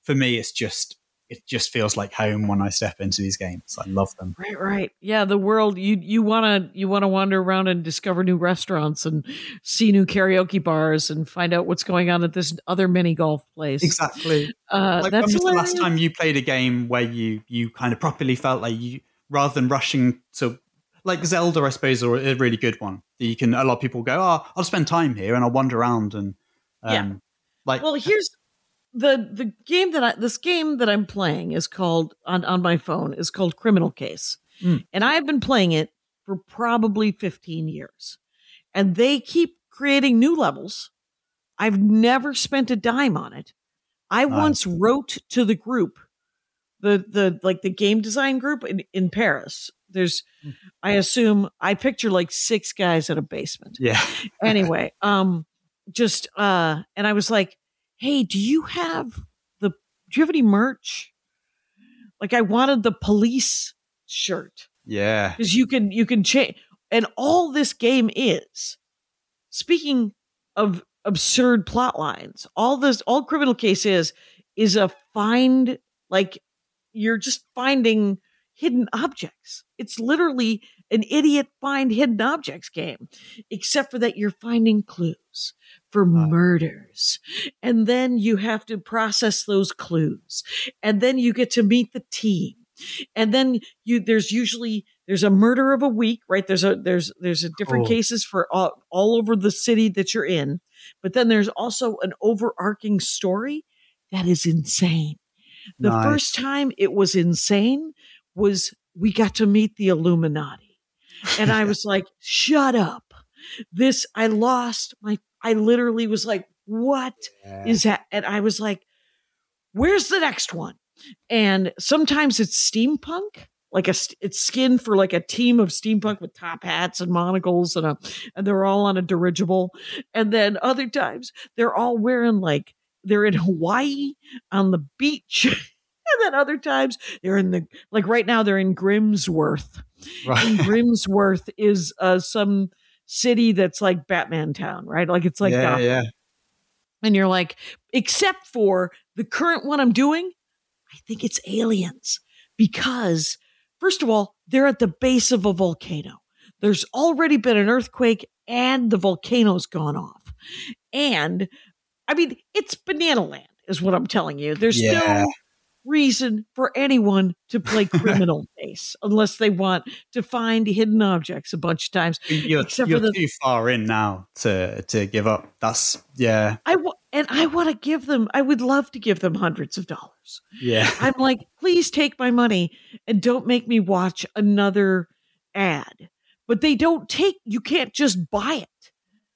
for me, it's just it just feels like home when I step into these games. I love them. Right, right. Yeah, the world you you want to you want to wander around and discover new restaurants and see new karaoke bars and find out what's going on at this other mini golf place. Exactly. Uh, like, that's when was the hilarious. last time you played a game where you you kind of properly felt like you, rather than rushing to, like Zelda, I suppose, or a really good one that you can. A lot of people go, oh, I'll spend time here and I'll wander around and um, Yeah. like. Well, here's the the game that I this game that I'm playing is called on on my phone is called Criminal Case, Mm. and I have been playing it for probably fifteen years, and they keep creating new levels. I've never spent a dime on it. I Nice. once wrote to the group, the the like the game design group in, in Paris. There's, I assume, I picture like six guys in a basement. Yeah. Anyway, um, just uh, and I was like, hey, do you have the? Do you have any merch? Like, I wanted the police shirt Yeah. because you can you can change, and all this game is. Speaking of absurd plot lines, all this all Criminal Case is is a find, like you're just finding hidden objects. It's literally an idiot find hidden objects game, except for that you're finding clues for murders. And then you have to process those clues. And then you get to meet the team. And then you there's usually there's a murder of a week, right? There's a there's there's a different Oh. cases for all, all over the city that you're in. But then there's also an overarching story that is insane. The Nice. first time it was insane was we got to meet the Illuminati. And I was like, shut up. This, I lost my, I literally was like, what is that? And I was like, where's the next one? And sometimes it's steampunk, like a, st- it's skin for like a team of steampunk with top hats and monocles and a, and they're all on a dirigible. And then other times they're all wearing like, they're in Hawaii on the beach. And then other times they're in the, like right now they're in Grimsworth. Right. And Grimsworth is uh, some city that's like Batman Town, right? Like it's like yeah, Gotham. yeah. And you're like, except for the current one I'm doing, I think it's aliens. Because, first of all, they're at the base of a volcano. There's already been an earthquake and the volcano's gone off. And, I mean, it's banana land, is what I'm telling you. There's Yeah. no reason for anyone to play Criminal Case unless they want to find hidden objects a bunch of times. You're, Except you're for the- too far in now to to give up. That's yeah, I w- and I want to give them, I would love to give them hundreds of dollars. yeah. I'm like, please take my money and don't make me watch another ad. But they don't take, you can't just buy it.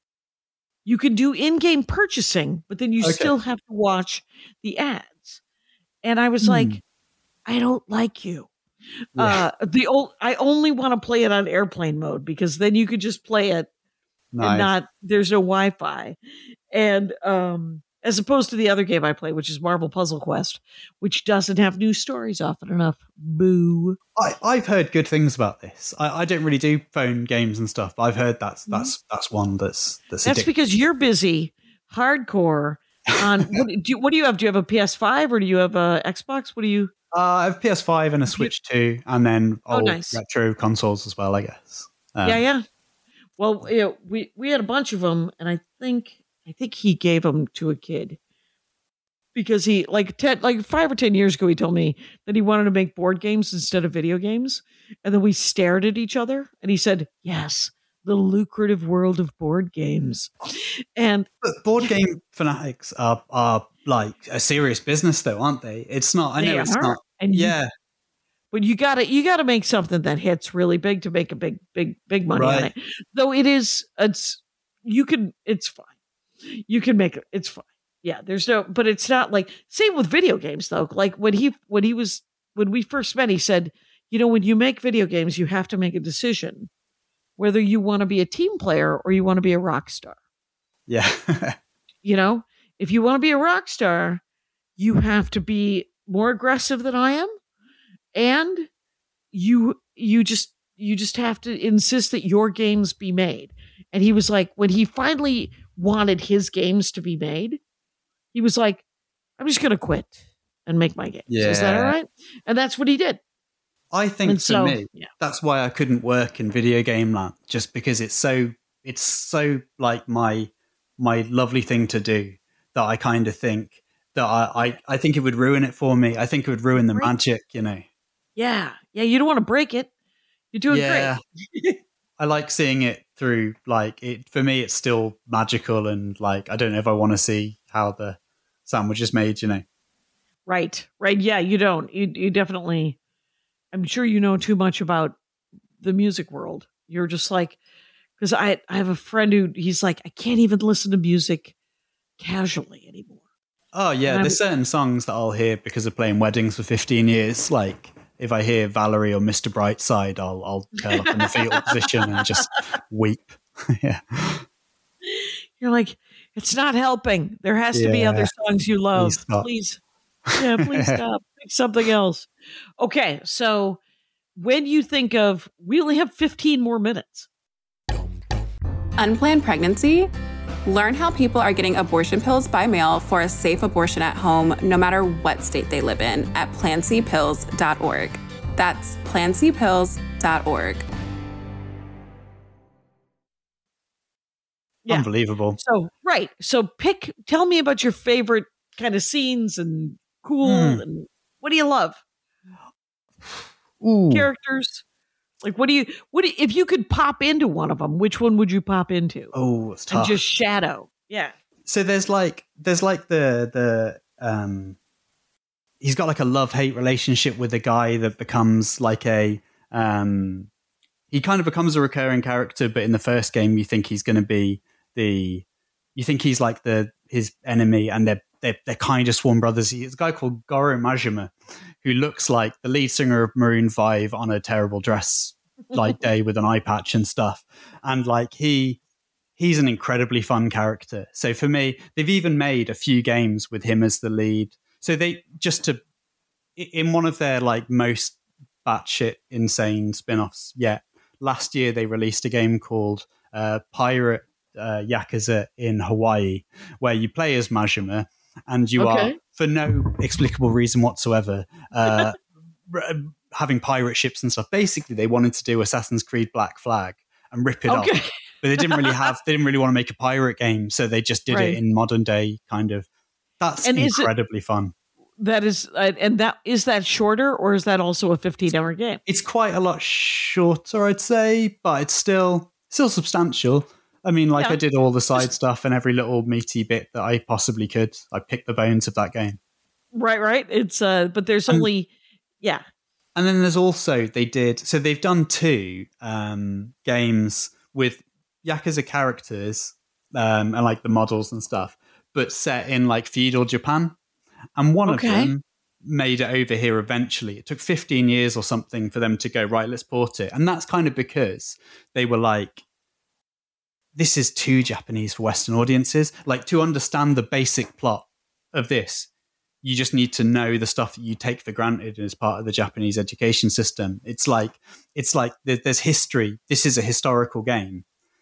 You can do in-game purchasing, but then you Okay. still have to watch the ads. And I was Hmm. like, I don't like you. Yeah. Uh, the old, I only want to play it on airplane mode because then you could just play it Nice. and not, there's no Wi-Fi. And um, as opposed to the other game I play, which is Marvel Puzzle Quest, which doesn't have new stories often enough. Boo. I, I've heard good things about this. I, I don't really do phone games and stuff, but I've heard that's that's that's one that's that's, That's addictive. because you're busy hardcore on, what do, you, what do you have? Do you have a P S five or do you have a Xbox? What do you? Uh, I have P S five and a Switch too, and then Oh, old nice. retro consoles as well, I guess. Um, yeah, yeah. Well, yeah, we, we had a bunch of them and I think, I think he gave them to a kid. Because he like ten like five or ten years ago, he told me that he wanted to make board games instead of video games, and then we stared at each other, and he said, "Yes, the lucrative world of board games." And But board game fanatics are are like a serious business, though, aren't they? It's not. I know they it's are, not. and you- Yeah, but you gotta you gotta make something that hits really big to make a big big big money on Right. it. Though it is, it's you can it's fine. You can make it. It's fine. Yeah, there's no, but it's not like same with video games though. Like when he when he was when we first met, he said, you know, when you make video games, you have to make a decision whether you want to be a team player or you want to be a rock star. yeah, You know, if you want to be a rock star, you have to be more aggressive than I am, and you you just you just have to insist that your games be made. And he was like, when he finally wanted his games to be made, he was like, I'm just going to quit. and make my games. Yeah. Is that all right? And that's what he did. I think And for so- me, yeah. that's why I couldn't work in video game land, just because it's so it's so like my my lovely thing to do that I kind of think that I, I I think it would ruin it for me. I think it would ruin the Right. magic, you know. Yeah. Yeah. You don't want to break it. You're doing Yeah. great. I like seeing it through like it for me it's still magical and like I don't know if I want to see how the sandwich is made, you know. Right. Right. Yeah. You don't. You, you definitely, I'm sure you know too much about the music world. You're just like, because I, I have a friend who he's like, I can't even listen to music casually anymore. Oh yeah, And there's I'm- certain songs that I'll hear because of playing weddings for fifteen years. Like if I hear Valerie or Mister Brightside, I'll I'll curl up in the fetal position and just weep. Yeah, You're like, it's not helping. There has to be Yeah. other songs you love. Please stop. Please. Yeah, please stop. Pick something else. Okay. So when you think of, we only have fifteen more minutes. Unplanned pregnancy? Learn how people are getting abortion pills by mail for a safe abortion at home, no matter what state they live in, at plan c pills dot org. That's plan c pills dot org. Yeah. unbelievable. So, right. So pick, tell me about your favorite kind of scenes and cool Hmm. and what do you love? Ooh. Characters? Like, what do you, what do you, if you could pop into one of them, which one would you pop into? Oh, it's and tough. just shadow. Yeah. So there's like there's like the the um he's got like a love-hate relationship with a guy that becomes like a um he kind of becomes a recurring character, but in the first game you think he's going to be the you think he's like the his enemy, and they're they're, they're kind of sworn brothers. He's a guy called Goro Majima who looks like the lead singer of Maroon five on a terrible dress like day with an eye patch and stuff, and like he he's an incredibly fun character. So for me, they've even made a few games with him as the lead. So they just to in one of their like most batshit insane spin-offs yet. Last year they released a game called uh, Pirate uh, Yakuza in Hawaii, where you play as Majima and you Okay. are, for no explicable reason whatsoever, uh, r- having pirate ships and stuff. Basically, they wanted to do Assassin's Creed Black Flag and rip it Okay. off. But they didn't really have, they didn't really want to make a pirate game, so they just did Right. it in modern day kind of. That's And is it- incredibly fun. That is, uh, and that, is that shorter or is that also a fifteen hour game? It's quite a lot shorter, I'd say, but it's still still substantial. I mean, like Yeah. I did all the side stuff and every little meaty bit that I possibly could. I picked the bones of that game. Right, right. It's, uh, but there's And- only, yeah. And then there's also, they did, so they've done two um, games with Yakuza characters um, and like the models and stuff, but set in like feudal Japan. And one Okay. of them made it over here eventually. It took fifteen years or something for them to go, right, let's port it. And that's kind of because they were like, this is too Japanese for Western audiences. Like, to understand the basic plot of this, you just need to know the stuff that you take for granted as part of the Japanese education system. It's like, it's like there- there's history. This is a historical game.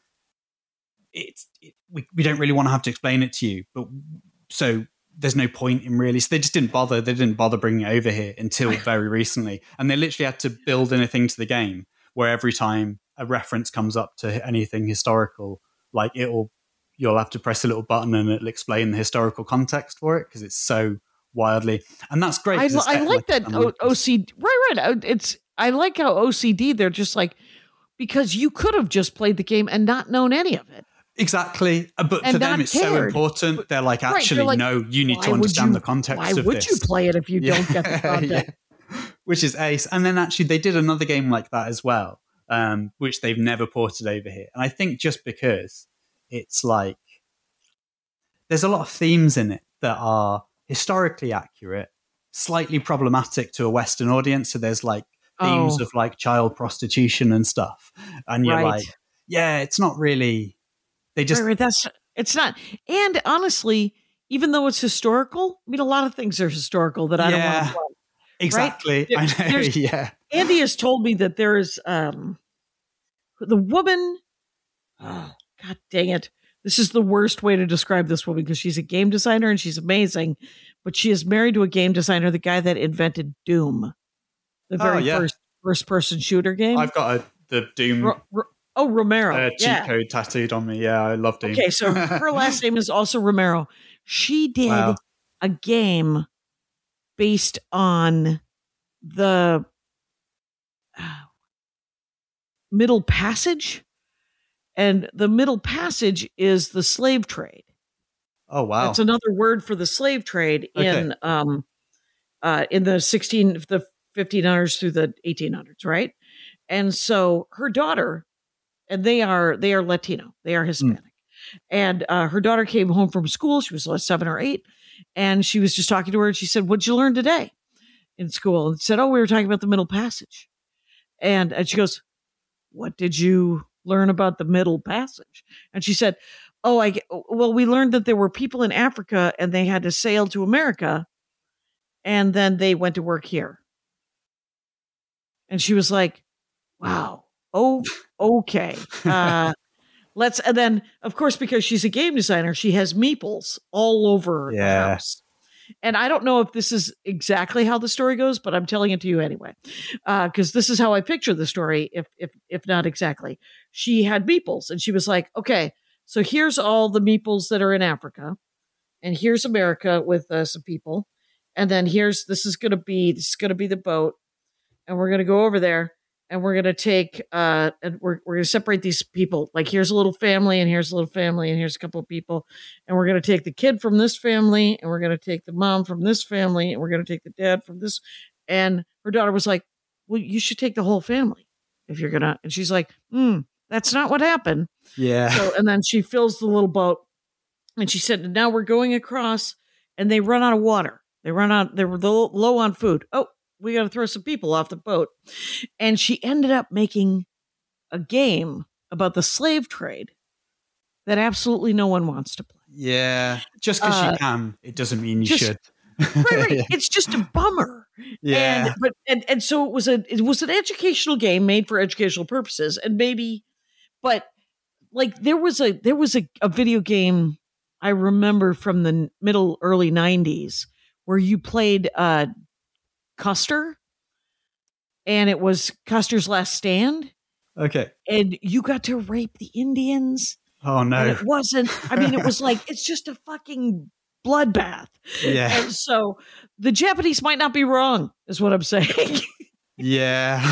It's, it, we, we don't really want to have to explain it to you, but so there's no point in really. So they just didn't bother. They didn't bother bringing it over here until very recently. And they literally had to build in a thing to the game where every time a reference comes up to anything historical, like it'll, you'll have to press a little button and it'll explain the historical context for it because it's so wildly, and that's great. I, 'cause it's I set like that an o- O C D. Right, right. Uh, It's, I like how O C D, they're just like, because you could have just played the game and not known any of it. Exactly. Uh, But And for them, not it's so cared. important. They're like, Right, they're actually, like, no, you need why to would understand you- the context Why of would this. you play it if you don't get the Yeah, context? yeah. Which is ace. And then actually, they did another game like that as well, um, which they've never ported over here. And I think just because it's like, there's a lot of themes in it that are historically accurate, slightly problematic to a Western audience. So there's like themes Oh. of like child prostitution and stuff. And you're Right. like, yeah, it's not really, they just, Right, right, that's, it's not. And honestly, even though it's historical, I mean, a lot of things are historical that I don't want Yeah. to play. exactly. There- I know. there's- Yeah. Andy has told me that there is um, the woman. Oh, God dang it! this is the worst way to describe this woman because she's a game designer and she's amazing, but she is married to a game designer, the guy that invented Doom, the very Oh, yeah. first first person shooter game. I've got a, the Doom Ro- Ro- oh, Romero. uh, cheat yeah. code tattooed on me. Yeah, I love Doom. Okay, so her last name is also Romero. She did Wow. a game based on the uh, Middle Passage. And the Middle Passage is the slave trade. Oh, wow. That's another word for the slave trade in Okay. um uh in the sixteen the fifteen hundreds through the eighteen hundreds, right? And so her daughter, and they are they are Latino, they are Hispanic. And uh, her daughter came home from school. She was like seven or eight, and she was just talking to her. And she said, "What'd you learn today in school?" And said, "Oh, we were talking about the Middle Passage." And and she goes, "What did you learn about the Middle Passage?" And she said, "Oh, I get- well, we learned that there were people in Africa, and they had to sail to America, and then they went to work here." And she was like, "Wow, oh, okay." Uh, Let's, and then, of course, because she's a game designer, she has meeples all over the Yeah. house. And I don't know if this is exactly how the story goes, but I'm telling it to you anyway, because this is how I picture the story. If if if not exactly, she had meeples, and she was like, "Okay, so here's all the meeples that are in Africa, and here's America with uh, some people, and then here's this is gonna be this is gonna be the boat, and we're gonna go over there." And we're gonna take, uh, and we're we're gonna separate these people. Like, here's a little family, and here's a little family, and here's a couple of people, and we're gonna take the kid from this family, and we're gonna take the mom from this family, and we're gonna take the dad from this. And her daughter was like, "Well, you should take the whole family if you're gonna." And she's like, "Hmm, that's not what happened." Yeah. So, and then she fills the little boat, and she said, "Now we're going across," and they run out of water. They run out. They were low, low on food. Oh. We got to throw some people off the boat. And she ended up making a game about the slave trade that absolutely no one wants to play. Yeah. Just because Uh, you can, it doesn't mean you just- should. Right, right. It's just a bummer. Yeah. And but and, and so it was a it was an educational game made for educational purposes. And maybe but like there was a there was a, a video game I remember from the middle early nineties where you played uh Custer, and it was Custer's Last Stand, Okay. and you got to rape the Indians. Oh, And no. it wasn't, I mean, it was like, it's just a fucking bloodbath. Yeah. And so the Japanese might not be wrong, is what I'm saying. Yeah.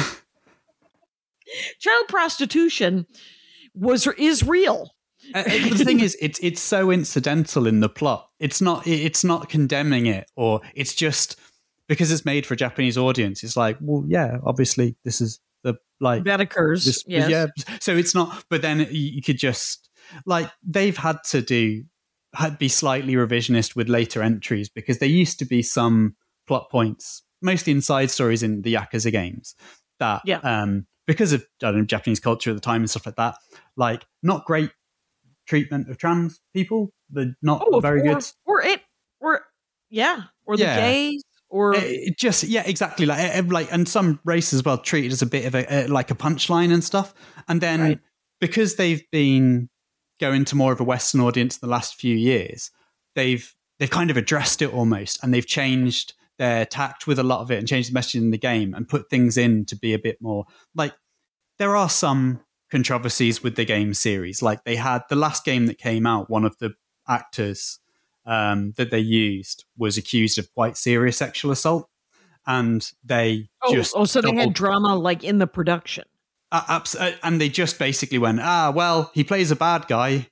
Child prostitution was is real. Uh, uh, the thing is, it's it's so incidental in the plot. It's not it- it's not condemning it, or it's just because it's made for a Japanese audience. It's like, well, yeah, obviously this is the like That occurs. this, yes. yeah. So it's not. But then you- you could just like they've had to do had be slightly revisionist with later entries because there used to be some plot points, mostly in side stories in the Yakuza games, that Yeah. um because of I don't know, Japanese culture at the time and stuff like that, like not great treatment of trans people. They're not Oh, very or, good. Or it, or yeah, or the Yeah. gays, or It- it just yeah, exactly. Like eh, like, and some races as well treated as a bit of a eh, like a punchline and stuff. And then Right. because they've been going to more of a Western audience the last few years, they've they've kind of addressed it almost, and they've changed their tact with a lot of it and changed the message in the game and put things in to be a bit more like. There are some controversies with the game series. Like they had the last game that came out, one of the actors um, that they used was accused of quite serious sexual assault, and they oh, just oh, so they had doubled- drama like in the production. uh, abs- uh, and they just basically went, ah, well, he plays a bad guy,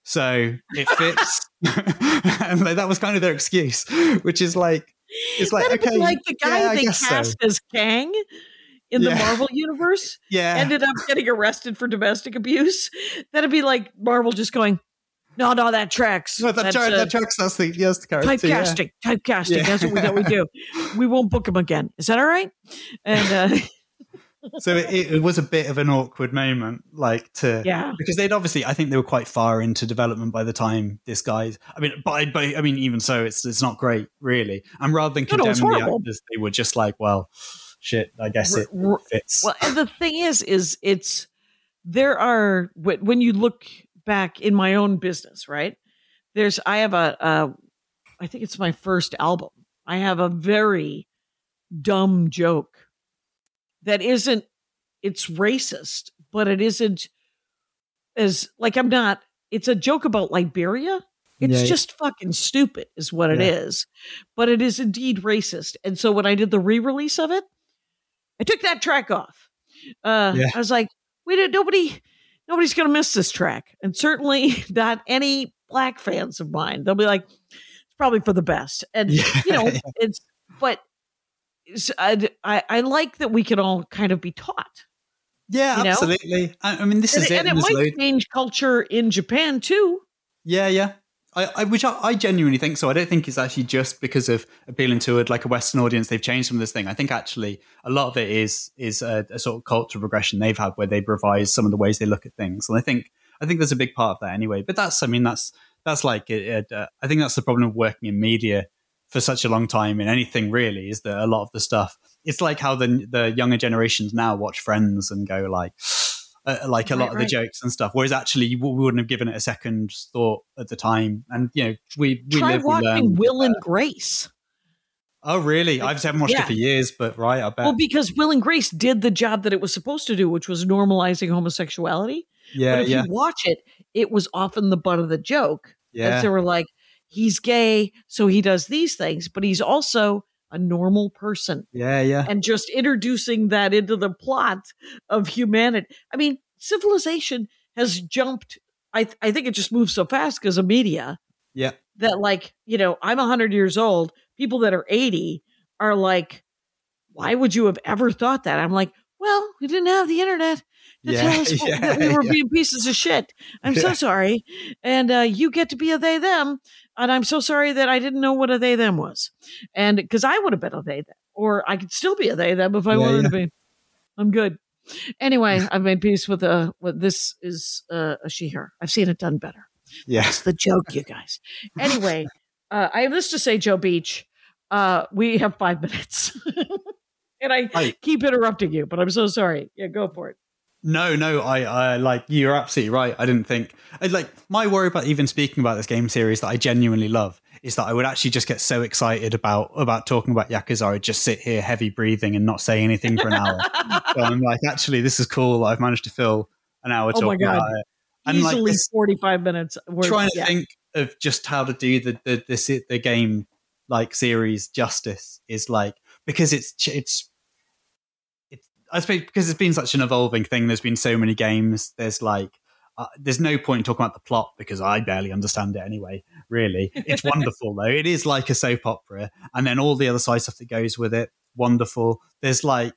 so it fits. And like, that was kind of their excuse, which is like, it's like, That'd be okay, like the guy yeah, I they guess so. cast as Kang in the Yeah. Marvel universe Yeah, ended up getting arrested for domestic abuse. That'd be like Marvel just going, no, no, that tracks. no, that, That's, tra- uh, that tracks. That's the yes, the character. yeah. typecasting, typecasting. Yeah. That's what we, that we do. We won't book him again. Is that all right? And uh, So it, it was a bit of an awkward moment, like to yeah, because they'd obviously, I think they were quite far into development by the time this guy's. I mean, but, but I mean, even so, it's it's not great, really. And rather than No, no, it's condemning the horrible. actors, they were just like, well, shit, I guess it R- r- fits. well, and the thing is, is it's there are when when you look back in my own business, right? There's, I have a, a, I think it's my first album. I have a very dumb joke that isn't, it's racist, but it isn't as, like, I'm not, it's a joke about Liberia. It's Yeah, yeah. just fucking stupid is what it Yeah. is. But it is indeed racist. And so when I did the re-release of it, I took that track off. Uh, Yeah. I was like, we did nobody, nobody's going to miss this track. And certainly not any black fans of mine. They'll be like, it's probably for the best. And, Yeah. you know, it's, but it's, I, I, I like that we can all kind of be taught. Yeah, You know? absolutely. I, I mean, this And, is it- it. and it and there's might loads- change culture in Japan too. Yeah, yeah. I, I which I, I genuinely think so. I don't think it's actually just because of appealing to a, like a Western audience they've changed from this thing. I think actually a lot of it is is a, a sort of cultural progression they've had where they've revised some of the ways they look at things. And I think I think there's a big part of that anyway. But that's I mean that's that's like it, it, uh, I think that's the problem of working in media for such a long time in anything really is that a lot of the stuff it's like how the the younger generations now watch Friends and go like. Uh, like a Right, lot of the right. jokes and stuff, whereas actually you w- we wouldn't have given it a second thought at the time. And you know, we, we Try live, we watching learn. Will and Grace. Oh, really? I just haven't watched Yeah. it for years, but right, I bet. Well, because Will and Grace did the job that it was supposed to do, which was normalizing homosexuality. yeah, but if yeah, you watch it, it was often the butt of the joke. yeah, As they were like, he's gay, so he does these things, but he's also a normal person. yeah, yeah, And just introducing that into the plot of humanity. I mean, civilization has jumped. I, th- I think it just moves so fast because of media yeah, that, like, you know, I'm one hundred years old. People that are eighty are like, why would you have ever thought that? I'm like, well, we didn't have the internet to Yeah, tell us yeah, that we were yeah. being pieces of shit. I'm so Yeah. sorry. And uh, you get to be a they them. And I'm so sorry that I didn't know what a they them was. And because I would have been a they them, or I could still be a they them if I Yeah, wanted yeah. to be. I'm good. Anyway, I've made peace with uh what this is uh, a she her. I've seen it done better. yeah. It's the joke, you guys. Anyway, uh, I have this to say, Joe Beach. Uh, we have five minutes, and I Hi. keep interrupting you, but I'm so sorry. Yeah, go for it. No, no, I, I like you're absolutely right. I didn't think I, like my worry about even speaking about this game series that I genuinely love is that I would actually just get so excited about about talking about Yakuza, I'd just sit here heavy breathing and not say anything for an hour. So I'm like, actually, this is cool. I've managed to fill an hour Oh my talking God. about it. And like Easily this, forty-five minutes. Worth, trying to yeah. think of just how to do the the this the game like series justice is like because it's it's it's I suppose because it's been such an evolving thing. There's been so many games. There's like uh, there's no point in talking about the plot because I barely understand it anyway. Really, it's wonderful though. It is like a soap opera, and then all the other side stuff that goes with it. Wonderful. There's like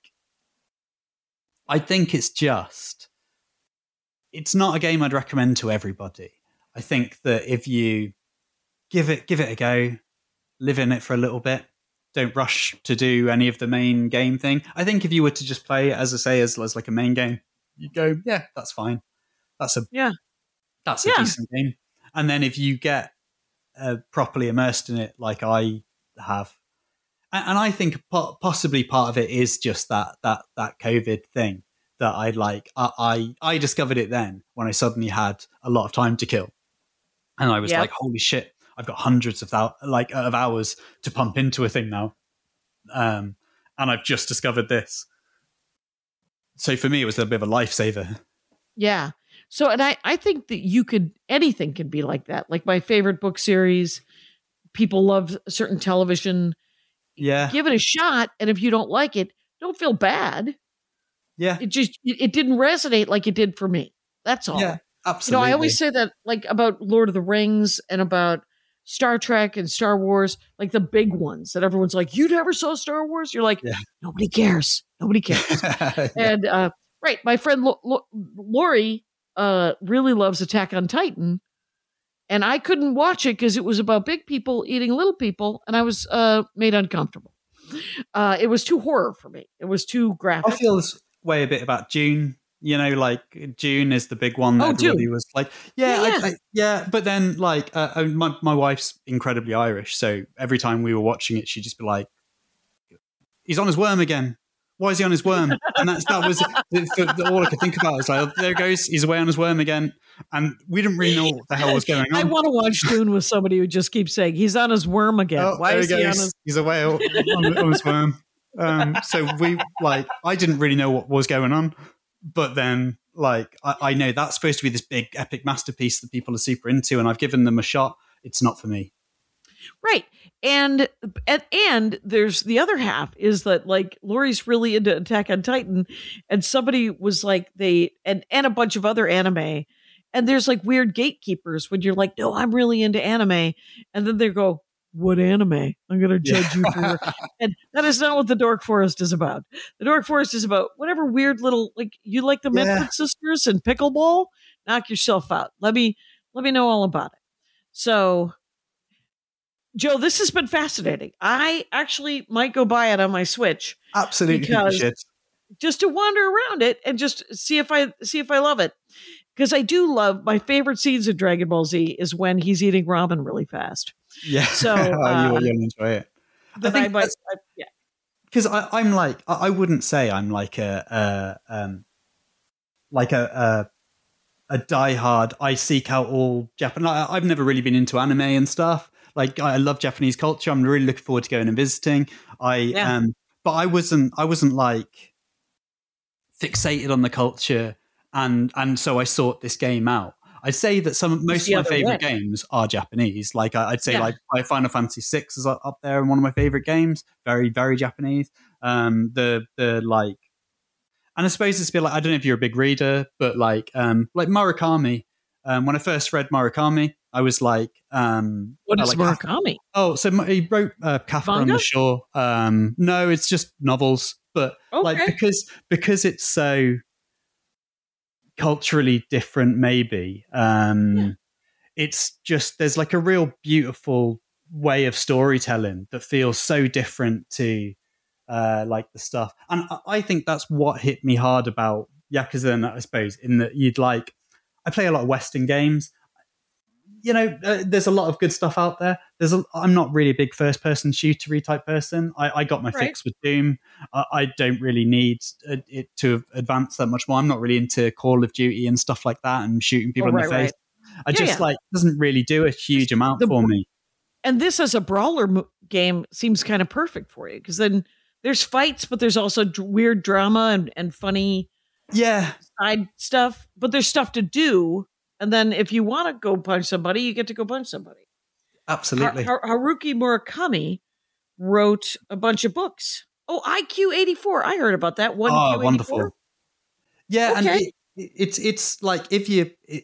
I think it's just. It's not a game I'd recommend to everybody. I think that if you give it give it a go, live in it for a little bit, don't rush to do any of the main game thing. I think if you were to just play it, as I say, as, as like a main game, you go, yeah, that's fine. That's a Yeah. that's a Yeah. decent game. And then if you get uh, properly immersed in it, like I have, and, and I think po- possibly part of it is just that that that COVID thing. That I like, I, I I discovered it then when I suddenly had a lot of time to kill, and I was Yep. like, "Holy shit! I've got hundreds of thou- like of hours to pump into a thing now," um, and I've just discovered this. So for me, it was a bit of a lifesaver. Yeah. So, and I, I think that you could, anything can be like that. Like my favorite book series, people love certain television. Yeah, Give it a shot. And if you don't like it, don't feel bad. yeah, It just, it, it didn't resonate like it did for me. That's all. yeah. You Absolutely. know, I always say that like about Lord of the Rings and about Star Trek and Star Wars, like the big ones that everyone's like, you never saw Star Wars? You're like, Yeah. nobody cares. Nobody cares. And uh, right, my friend Lo- Lo- Lori uh, really loves Attack on Titan, and I couldn't watch it because it was about big people eating little people, and I was uh, made uncomfortable. Uh, it was too horror for me. It was too graphic. I feel this way a bit about June. You know, like June is the big one that Oh, everybody Dune. was like, yeah, Yeah, I, yeah. I, yeah. But then, like, uh, uh, my my wife's incredibly Irish, so every time we were watching it, she'd just be like, "He's on his worm again. Why is he on his worm? And that's, that was the, all I could think about. It's like, oh, there goes, he's away on his worm again. And we didn't really know what the hell was going on. I want to watch Dune with somebody who just keeps saying, he's on his worm again. Oh, Why is he, he on his... He's away on, on his worm. Um, so we, like, I didn't really know what was going on. But then, like, I, I know that's supposed to be this big epic masterpiece that people are super into, and I've given them a shot. It's not for me. Right. And, and and there's the other half is that, like, Lori's really into Attack on Titan, and somebody was like, they and and a bunch of other anime, and there's like weird gatekeepers when you're like, no, I'm really into anime, and then they go, what anime? I'm going to judge yeah. you for your... And that is not what the Dork Forest is about. The Dork Forest is about whatever weird little, like, you like the yeah. Medford Sisters and pickleball? Knock yourself out. Let me let me know all about it. So, Joe, this has been fascinating. I actually might go buy it on my Switch. Absolutely, because just to wander around it and just see if I see if I love it. Because I do love, my favorite scenes of Dragon Ball Z is when he's eating ramen really fast. Yeah, so uh, you'll, you'll enjoy it. I think I might, I, yeah, because I'm like, I, I wouldn't say I'm like a, a um, like a. a a diehard, I seek out all Japan. I've never really been into anime and stuff. Like, I love Japanese culture. I'm really looking forward to going and visiting. I yeah. um, but I wasn't. I wasn't like fixated on the culture, and and so I sought this game out. I'd say that some most of my favorite way. games are Japanese. Like, I'd say, yeah. like Final Fantasy six is up there, and one of my favorite games. Very, very Japanese. Um, the the like. And I suppose it's a bit like, I don't know if you're a big reader, but like um, like Murakami. Um, when I first read Murakami, I was like, um, what is like, Murakami? Oh, so he wrote uh, Kafka Manga? on the Shore. Um, no, it's just novels, but okay. like because because it's so culturally different, maybe um, yeah. it's just there's like a real beautiful way of storytelling that feels so different to. Uh, like the stuff, and I think that's what hit me hard about Yakuza, I suppose, in that you'd like, I play a lot of Western games, you know, uh, there's a lot of good stuff out there. There's a, I'm not really a big first person shootery type person. I, I got my right. fix with Doom. I, I don't really need it to advance that much more. I'm not really into Call of Duty and stuff like that and shooting people oh, in right, the face. Right. I yeah, just yeah. like, doesn't really do a huge just amount the, for me. And this as a brawler mo- game seems kind of perfect for you, because then there's fights, but there's also d- weird drama and, and funny yeah side stuff. But there's stuff to do. And then if you want to go punch somebody, you get to go punch somebody. Absolutely. Har- Har- Haruki Murakami wrote a bunch of books. Oh, I Q eighty-four. I heard about that. One oh, wonderful. Yeah, okay. and it, it's it's like if you... It,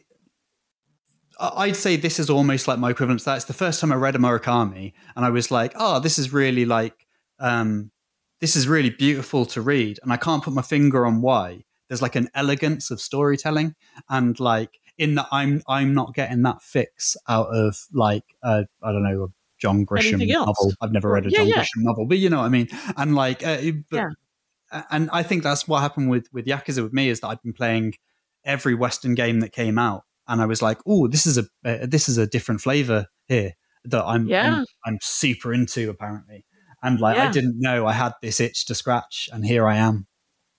I'd say this is almost like my equivalent to that. It's the first time I read a Murakami, and I was like, oh, this is really like... Um, this is really beautiful to read, and I can't put my finger on why. There's like an elegance of storytelling, and like in that I'm I'm not getting that fix out of like uh, I don't know a John Grisham novel. I've never read a yeah, John yeah. Grisham novel, but you know what I mean. And like, uh, but, yeah. and I think that's what happened with with Yakuza with me, is that I've been playing every Western game that came out, and I was like, oh, this is a uh, this is a different flavor here that I'm yeah. I'm, I'm super into apparently. And like, yeah. I didn't know I had this itch to scratch, and here I am.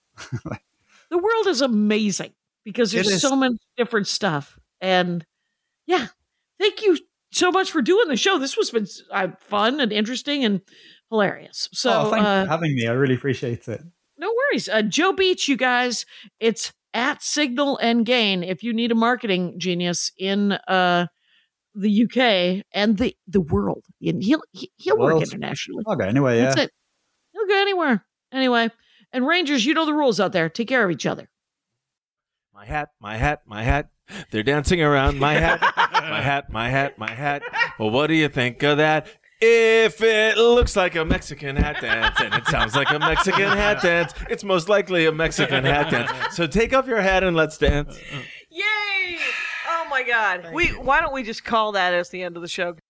The world is amazing because there's so much different stuff. And yeah, thank you so much for doing the show. This was been uh, fun and interesting and hilarious. So oh, thanks uh, for having me. I really appreciate it. No worries. Uh, Joe Beach, you guys, it's at Signal and Gain. If you need a marketing genius in uh, the U K and the, the world, and he'll he'll work world. internationally. I'll go anyway. Yeah, that's it. He'll go anywhere. Anyway, and Rangers, you know the rules out there. Take care of each other. My hat, my hat, my hat. They're dancing around my hat, my hat, my hat, my hat. Well, what do you think of that? If it looks like a Mexican hat dance and it sounds like a Mexican hat dance, it's most likely a Mexican hat dance. So take off your hat and let's dance. Yay! Oh my God. We why don't we just call that as the end of the show?